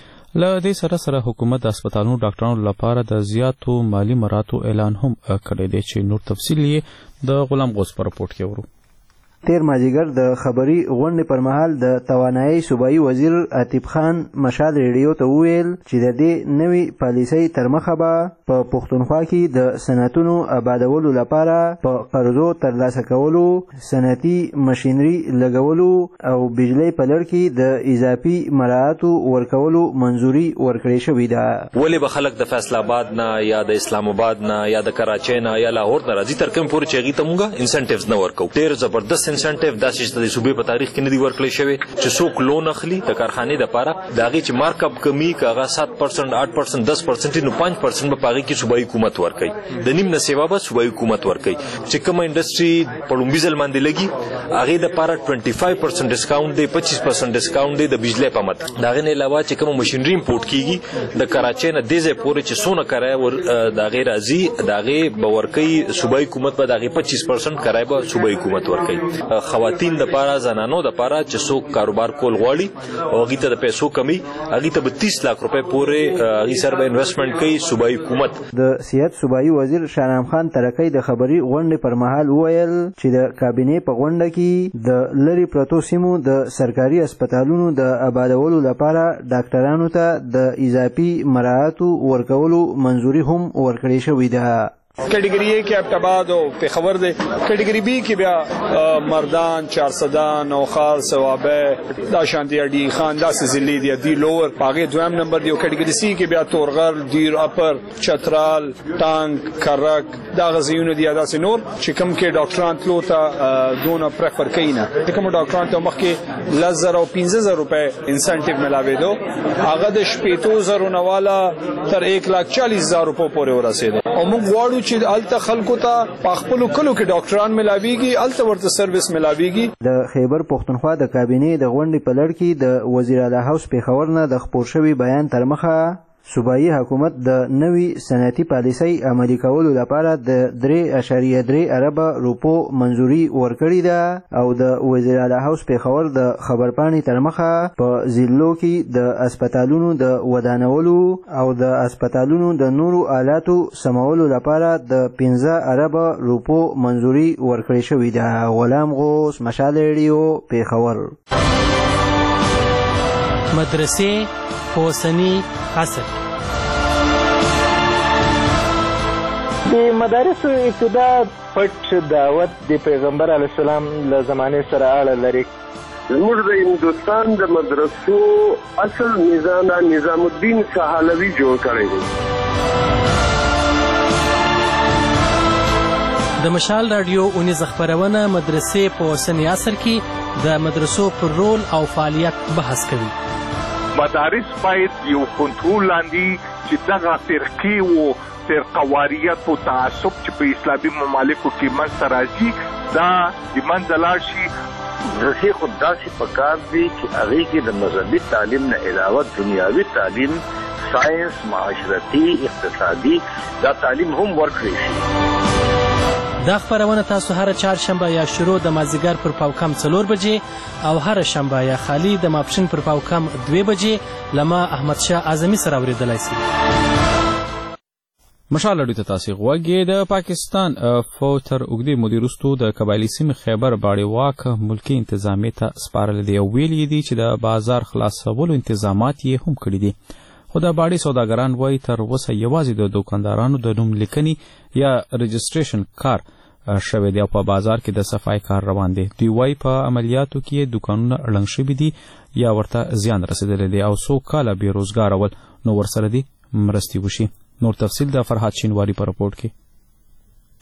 له دې سره سره حکومت د هسپتالونو ډاکټرانو لپاره د زیاتو مالی مراتو اعلان هم کړی دی چې نور تفصیل یې د غلام غوث په رپورټ کې ورو. تیر مازیګر د خبري غونډې پر مهال د توانایي صوبایي وزیر عتیب خان مشال ریډیو ته وویل چې د دې نوې پالیسۍ تر مخه به په پښتونخوا کې د صنعتونو آبادولو لپاره په قرضو ترلاسه کولو، صنعتي ماشینري لګولو او بجلی په لړ کې د اضافي مراعاتو ورکولو منځوري ورکړې شوې ده. ولې به خلک د فیصل آباد نه یا د اسلام آباد نه یا د کراچۍ نه یا لاهور نه راځي تر کوم پورې چې هغوی ته موږ انسنټیوز نه ورکوو. ډېر زبردست انسنټیو داسې چې د صوبې په تاریخ کې نه دي ورکړی شوی چې څوک لون اخلي د کارخانې دپاره د هغې چې مارک اپ کمي که هغه سات پرسنټ آټ پرسنټ دس پرسنټ نو پانچ پرسنټ به په هغې کې صوبایي حکومت ورکوي، د نیم نه سیوا به صوبایي حکومت ورکوي. چې کومه انډسټري په لومبي ځل باندې لګي هغې دپاره ټوینټي فایو پرسنټ ډسکاونټ دی، پچیس پرسنټ ډسکاونټ دی د بجلی په مت. د هغې نه علاوه چې کومه مشینري امپورټ کېږي د کراچۍ نه دې ځای پورې چې څونه کرایه د هغې راځي د هغې به ورکوي صوبایي حکومت به د هغې پچیس پرسنټ کرایه به صوبایي حکومت ورکوي. خواتین دپاره زنانو دپاره چې څوک کاروبار کول غواړي او هغوی ته د پیسو کمی هغوی ته به تیس لاک روپۍ پورې هغوی سره به انویسټمنټ کوي صوبایي حکومت. د صحت صوبایي وزیر شاهنام خان ترکی د خبري غونډې پر مهال وویل چې د کابینې په غونډه کې د لرې پرتو سیمو د سرکاري هسپتالونو د آبادولو لپاره ډاکټرانو ته د اضافي مراعاتو ورکولو منځوري هم ورکړې شوې ده. کیټګری اے کې ابټاباد او پیښور دی، کیټګری بی کې بیا مردان، چارسدان او خال ثوابه دا شانتي اډي خان داسې ضلع دي دی لوور پاګه دویم نمبر دی. او کیټګری سی کې بیا تورغر، دیر اپر، چترال، ټانګ، کرک دا غزيونه دي داسې نور چې کوم کې ډاکټران تلو ته دونه پریفر کوي نه. کوم ډاکټران ته مخکې لزر او پنځه زره روپے انسنټیو ملاوي دو هغه د شپږ زره نواله تر یک لاک چالیس هزار روپے پورې ورسېده. او موږ غواړو چې الته خلکو ته په خپلو کلو کې ډاکټران ملاویږي، الته ورته سرویس ملاویږي. د خیبر پښتونخوا د کابینې د غونډې په لړ کې د وزیر اعلی هاوس پیښور نه د خپور شوي بیان تر مخه صوبایي حکومت د نوې صنعتي پالیسۍ عملي کولو لپاره د درې اعشاریه درې اربه روپو منځوري ورکړې ده او د وزیر اعلی هاوس پیښور د خبرپاڼې تر مخه په ضلعو کې د هسپتالونو د ودانولو او د هسپتالونو د نورو آلاتو سمولو لپاره د پنځه اربه روپو منځوري ورکړې شوې ده. غلام غوث، مشال ریډیو، پیښور. مدرسې په اوسني عصر د مدارسو ابتدا پټ دعوت د پیغمبر علیه السلام له زمانې سره اړه لري. زموږ د هندوستان د مدرسو اصل نظام نظام الدین سهالوي جوړ کړی دی. د مشال رادیو اونیز خبرونه مدرسې په اوسني عصر کې د مدرسو پر رول او فعالیت بحث کوي. مدارس باید یو کنټرول لاندې چې دغه فرقې و فرقواریت او تعصب چې په اسلامي ممالکو کې منځته راځي دا د منځه لاړ شي. مدرسې خو داسې پکار دي چې هغې کې د مذهبي تعلیم نه علاوه دنیاوي تعلیم، ساینس، معاشرتي، اقتصادي دا تعلیم هم ورکړی شي. دا خبرونه تاسو هر چهارشنبه یا شروع د مازدیګر پر پاوکم څلور بجې او هر شنبه یا خالی د ماپښین پر پاوکم دوه بجې لما احمد شاه اعظمي سره اوریدلای شئ. مشال اړیو ته تاسو غوږی. د پاکستان فوج تر اوږدې مودې وروسته د قبایلي سیمې خیبر باړیواک ملکي انتظامیې ته سپارلی دی او ویلي دي چې د بازار خلاصولو انتظامات یې هم کړي دي. خو د باړې سوداګران وایي تر اوسه یوازې د دوکاندارانو د نوم لیکنې یا رجسټریشن کار شوی دی او په بازار کې د صفای کار روان دی. دوی وایي په عملیاتو کې دوکانونه ړنګ شوي دي یا ورته زیان رسېدلی دی او څو کاله بې روزګاره ول نو ورسره دې مرستې وشي. نور تفصیل د فرحات شینواري په رپورټ کې.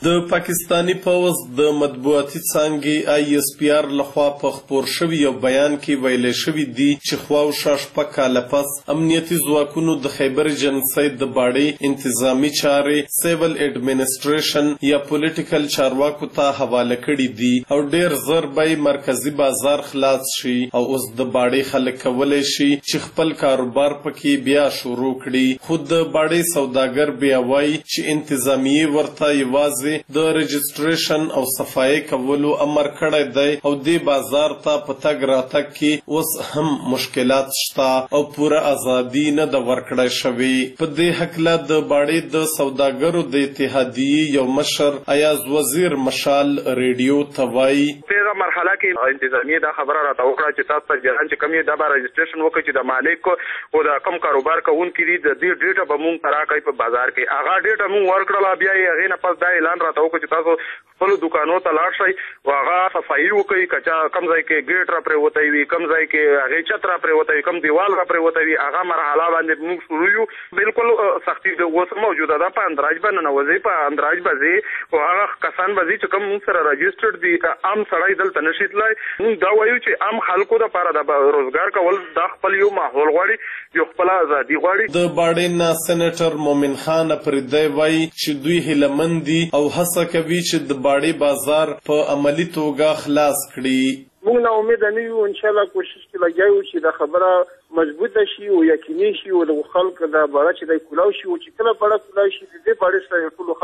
د پاکستانی پوز د مطبوعاتي څانګې آی اس پی آر لخوا په خپور شوي یو بیان کې ویلې شوي دي چې خواوشا شپږ کاله پس امنیتي ځواکونو د خیبر ایجنسۍ د باډۍ انتظامی چارې سیول ایڈمنسټریشن یا پولیټیکل چارواکو ته حواله کړي دي او ډیر زر به مرکزی بازار خلاص شي او اوس د باډۍ خلک کولی شي چې خپل کاروبار پکې بیا شروع کړي. خو د باډۍ سوداګر بیا وایي چې انتظامیې ورته یوازې د رجسټریشن او صفایي کولو امر کړی دی او دې بازار ته په تګ راتګ کې اوس هم مشکلات شته او پوره ازادي نه ده ورکړی شوې. په دې هکله د باډۍ د سوداګرو د اتحادیې یو مشر ایاز وزیر مشال ریډیو ته وایي په مرحله کې انتظامیې دا خبره راته وکړه چې تاسو ته جهان چې کوم یې دا به رجسټریشن وکړي چې د مالک او د کم کاروبار کوونکي دي د دې ډیټا به مونږ راکړي په بازار کې. هغه ډیټا مونږ ورکړله بیا یې هغې نه پس دا اعلان راته وکړو چې تاسو خپلو دوکانو ته لاړ شئ او هغه صفایي وکړئ که چا کم ځای کې ګیټ را پرېوتی وي کم ځای کې هغې چت را پرېوتی وي کم دیوال را پرېوتی وي هغه مرحله باندې موږ شروع یو. بالکل سختي اوس موجوده ده په اندراج به ننوځي په اندراج به ځي او هغه کسان به ځي چې کوم موږ سره رجسټرډ دي عام سړی دلته نشي تللی. موږ دا وایو چې عام خلکو دپاره د روزګار کول دا خپل یو ماحول غواړي یو خپله ازادي غواړي. د باډۍ نه سینیټر مومن خان اپریدی وایي چې دوی هیله دي او هڅه کوي چې د باډۍ بازار په عملی توګه خلاص کړي. موږ نا امیده نه یو انشاءالله کوشش کې لګیا یو چې دا خبره مضبوطه شي او یقیني شي او د خلکو دا باړه چې دی کولاو شي او چې کله باړه کولاو شي د دې باړې سره ټولو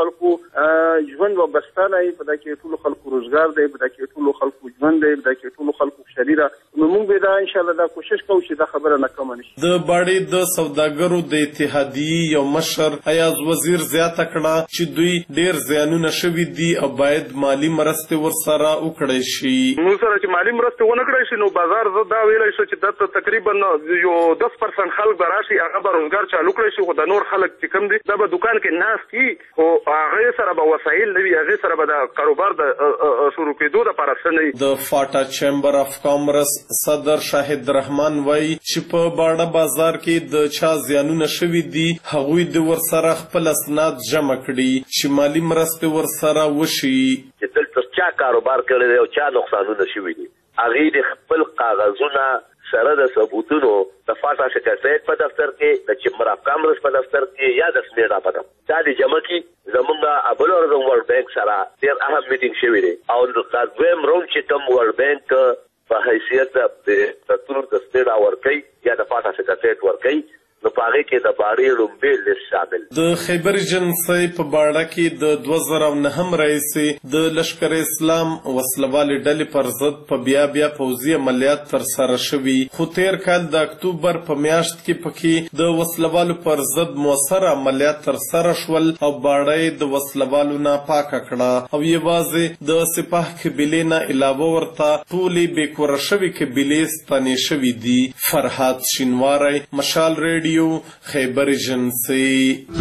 خلکو ژوند وابستانه وي په دا کې ټولو خلکو روزګار دی په دا کې ټولو خلکو ژوند دی په دا کې ټولو خلکو خوشحالي ده. نو موږ به دا انشاءالله دا کوشش کوو چې دا خبره ناکامه نه شي. د باډۍ د سوداګرو د اتحادیې یو مشر ایاز وزیر زیاته کړه چې دوی ډیر زیانونه شوي دي او باید مالي مرستې ورسره وکړی شي. موږ سره چې مالي مرستې ونه کړی شي نو بازار زه دا ویلی شو چې دا تقریبا یو دس پرسنټ خلک به راشي هغه به روزګار چالو کړی شي خو د نور خلک چې کوم دي دا به دکان کې ناست وي خو هغې سره به وسایل نه وي هغې سره به د کاروبار د شروع کېدو دپاره څه نه وي. د فاټا چیمبر اف کامرس صدر شاهد رحمان وایي چې په باډه بازار کې د چا زیانونه شوي دي هغوی د ورسره خپل اسناد جمع کړي چې مالي مرستې ورسره وشي. چې دلته چا کاروبار کړی دی او چا نقصانونه شوي دي هغې د خپل کاغذونه سره د ثبوتونو د فاټا سکرټریټ په دفتر کې د چیمبر اف کامرس په دفتر کې یا د سمیټا په دفتر دا د جمع کې زمونږ ابل ورځم ورلډ بانک سره ډېر اهم میټینګ شوی دی او د دویم روند چې کوم ورلډ بانک په حیثیت د دفتر د سمیټا ورکوي یا د فاټا سکرټریټ ورکوي نو په هغې کې د باډۍ لومبې لیست شامل. د خیبر ایجنسۍ په باډه کې د دوه زره او نهم راهیسې د لشکر اسلام وسلوالې ډلې پر ضد په بیا بیا پوځي عملیات ترسره شوي خو تیر کال د اکتوبر په میاشت کې پکې د وسلوالو پر ضد مؤثر عملیات ترسره شول او باډۍ د وسلوالو نه پاکه کړه او یوازې د سپاه قبیلې نه علاوه ورته ټولې بېکوره شوې قبیلې ستنې شوي دي. فرهاد شینواری مشال ریډیو خیبر ایجنسۍ.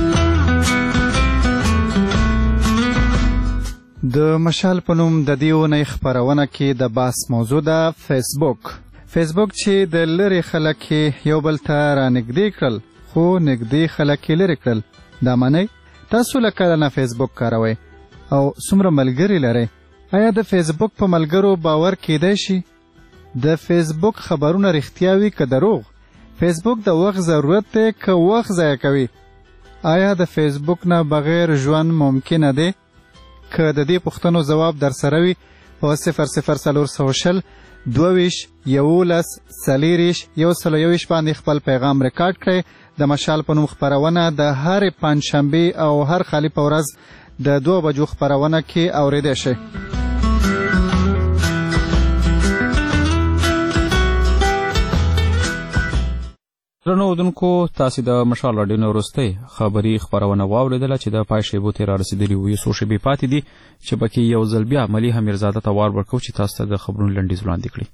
د مشال په نوم د دې اونۍ خپرونه کې د بحث موضوع ده فیسبوک. فیسبوک چې د لرې خلک یو بل ته رانږدې کړل خو نږدې خلک یې لرې کړل. دا معنی تاسو له کله نه فیسبوک کاروئ او څومره ملګري لرئ؟ آیا د فیسبوک په ملګرو باور کیدای شي؟ د فیسبوک خبرونه رښتیا وي که دروغ؟ فیسبوک د وخت ضرورت دی که وخت ضایع کوي؟ آیا د فیسبوک نه بغیر ژوند ممکنه دی؟ که د دې پوښتنو جواب در سره وي په صفر صفر څلور سوه شل دوه ویشت یولس څلېرویشت یو سل او یوویشت باندې خپل پیغام ریکارډ کړئ. د مشال په نوم خپرونه د هرې پنجشنبې او هر خالي په ورځ د دوه بجو خپرونه کې اورېدی شئ. درنو اورېدونکو تاسې د مشال راډیو نه وروستۍ خبري خپرونه واورېدله چې د پای شیبو ترې رارسېدلي وو. یو څو شیبې پاتې دي چې پکې یو ځل بیا ملیحه میرزاده ته وار ورکوو چې تاسو ته د خبرونو لنډیز وړاندې کړي.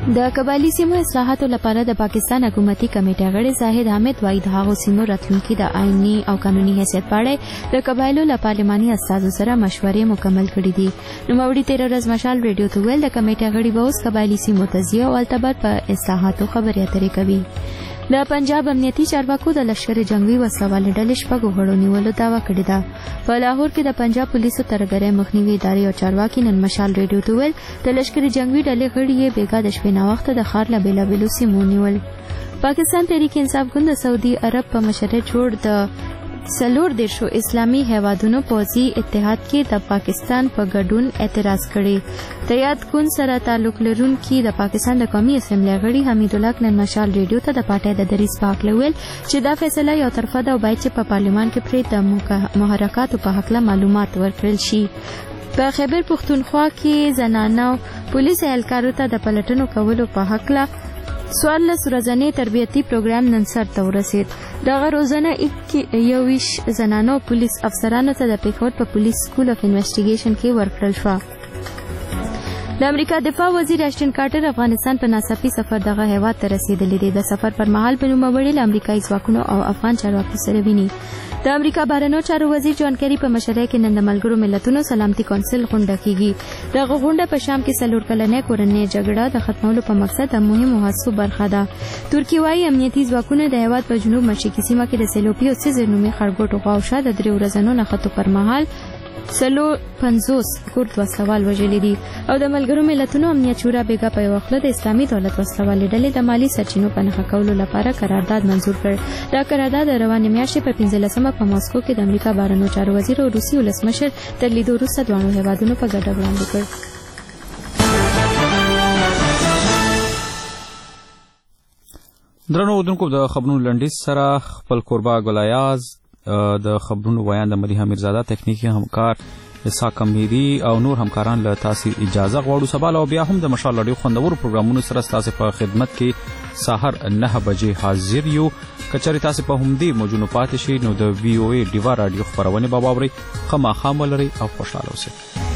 د قبایلی سیمو اصلاحاتو لپاره د پاکستان حکومتي کمیټې غړي زاهد حامد وايي د هغو سیمو راتلونکي د آئیني او قانوني حیثیت په اړه د قبایلو له پارلماني استازو سره مشورې مکمل کړي دي. نوموړي تېره ورځ مشال ریډیو ته ویل د کمیټې غړي به اوس قبایلی سیمو ته ځي او هلته په اصلاحاتو خبرې اترې کوي. د پنجاب امنیتي چارواکو د لشکر جنگي وسلوالې ډلې شپږو غړو نیولو دعوه کړې ده. په لاهور کې د پنجاب پولیسو ترهګرۍ مخنیوي ادارې او چارواکي نن مشال ریډیو ته ویل د لشکر جنگي ډلې غړي یې بېګا د شپې ناوخته د ښار له بېلابېلو سیمو نیول. پاکستان تحریک انصاف ګوند د سعودي عرب په مشرۍ جوړ د څلور دیرشو اسلامي هیوادونو پوځي اتحاد کې د پاکستان په ګډون اعتراض کړی. د یاد ګوند سره تعلق لرونکي د پاکستان د قومي اسمبلۍ غړي حمید الله نن مشال ریډیو ته د پارټۍ د دریځ په هکله ویل چې دا فیصله یو طرفه ده او باید چې په پارلمان کې پرې د محرکاتو په هکله معلومات ورکړل شي. په خیبر پښتونخوا کې زنانو پولیس اهلکارو ته د پلټنو کولو په هکله څوارلس ورځنی تربیتي پروګرام نن سرته ورسید. دغه روزنه یوویش زنانو پولیس افسرانو ته د پېښور په پولیس سکول اف انویسټیګیشن کې ورکړل شوه. د امریکا دفاع وزیر اشټن کارټر افغانستان په ناڅاپي سفر دغه هیواد ته رسیدلی دی. د سفر پر مهال په نوموړي له امریکایي ځواکونو او افغان چارواکو سره ویني. د امریکا بهرنیو چارو وزیر جان کیری په مشرۍ کې نن د ملګرو ملتونو سلامتي کونسل غونډه کیږي. دغه غونډه په شام کې څلور کلنې کورنۍ جګړه د ختمولو په مقصد د مهمو هڅو برخه ده. ترکیه وايي امنیتي ځواکونه د هیواد په جنوب مشرقي سیمه کې د سیلوپي او سیزر نومي خړګوټو خواوشا د درې ورځنو نښتو پر مهال څلور پنځوس کورد وسلوال وژلي دي او د ملګرو ملتونو امنیت شورا بېګا په یوه خوله د اسلامي دولت وسلوالې ډلې د مالي سرچینو په نښه کولو لپاره قرارداد منظور کړ. دا قرارداد د روانې میاشتې په پنځلسمه په ماسکو کې د امریکا بهرنیو چارو وزیر او روسي ولسمشر تر لیدو وروسته دواړو هیوادونو په ګډه وړاندې کړ. درنو اودونکو د خبرونو لنډیز سره خپل کوربه ګلایاز د خبرونو بیان د ملیحه میرزاده تکنیکی همکار اسحاق امیری او نور همکاران له تاسو اجازه غواړو. سبا له بیا هم د مشال راډیو خوندورو پروګرامونو سره تاسو په خدمت کې سحر نه بجې حاضر یو. کچری تاسو په همدې موجونو پاتې شي نو د وی او ای ډیوا راډیو خبرونه به واورئ. خامخا ملري او خوشاله اوسئ.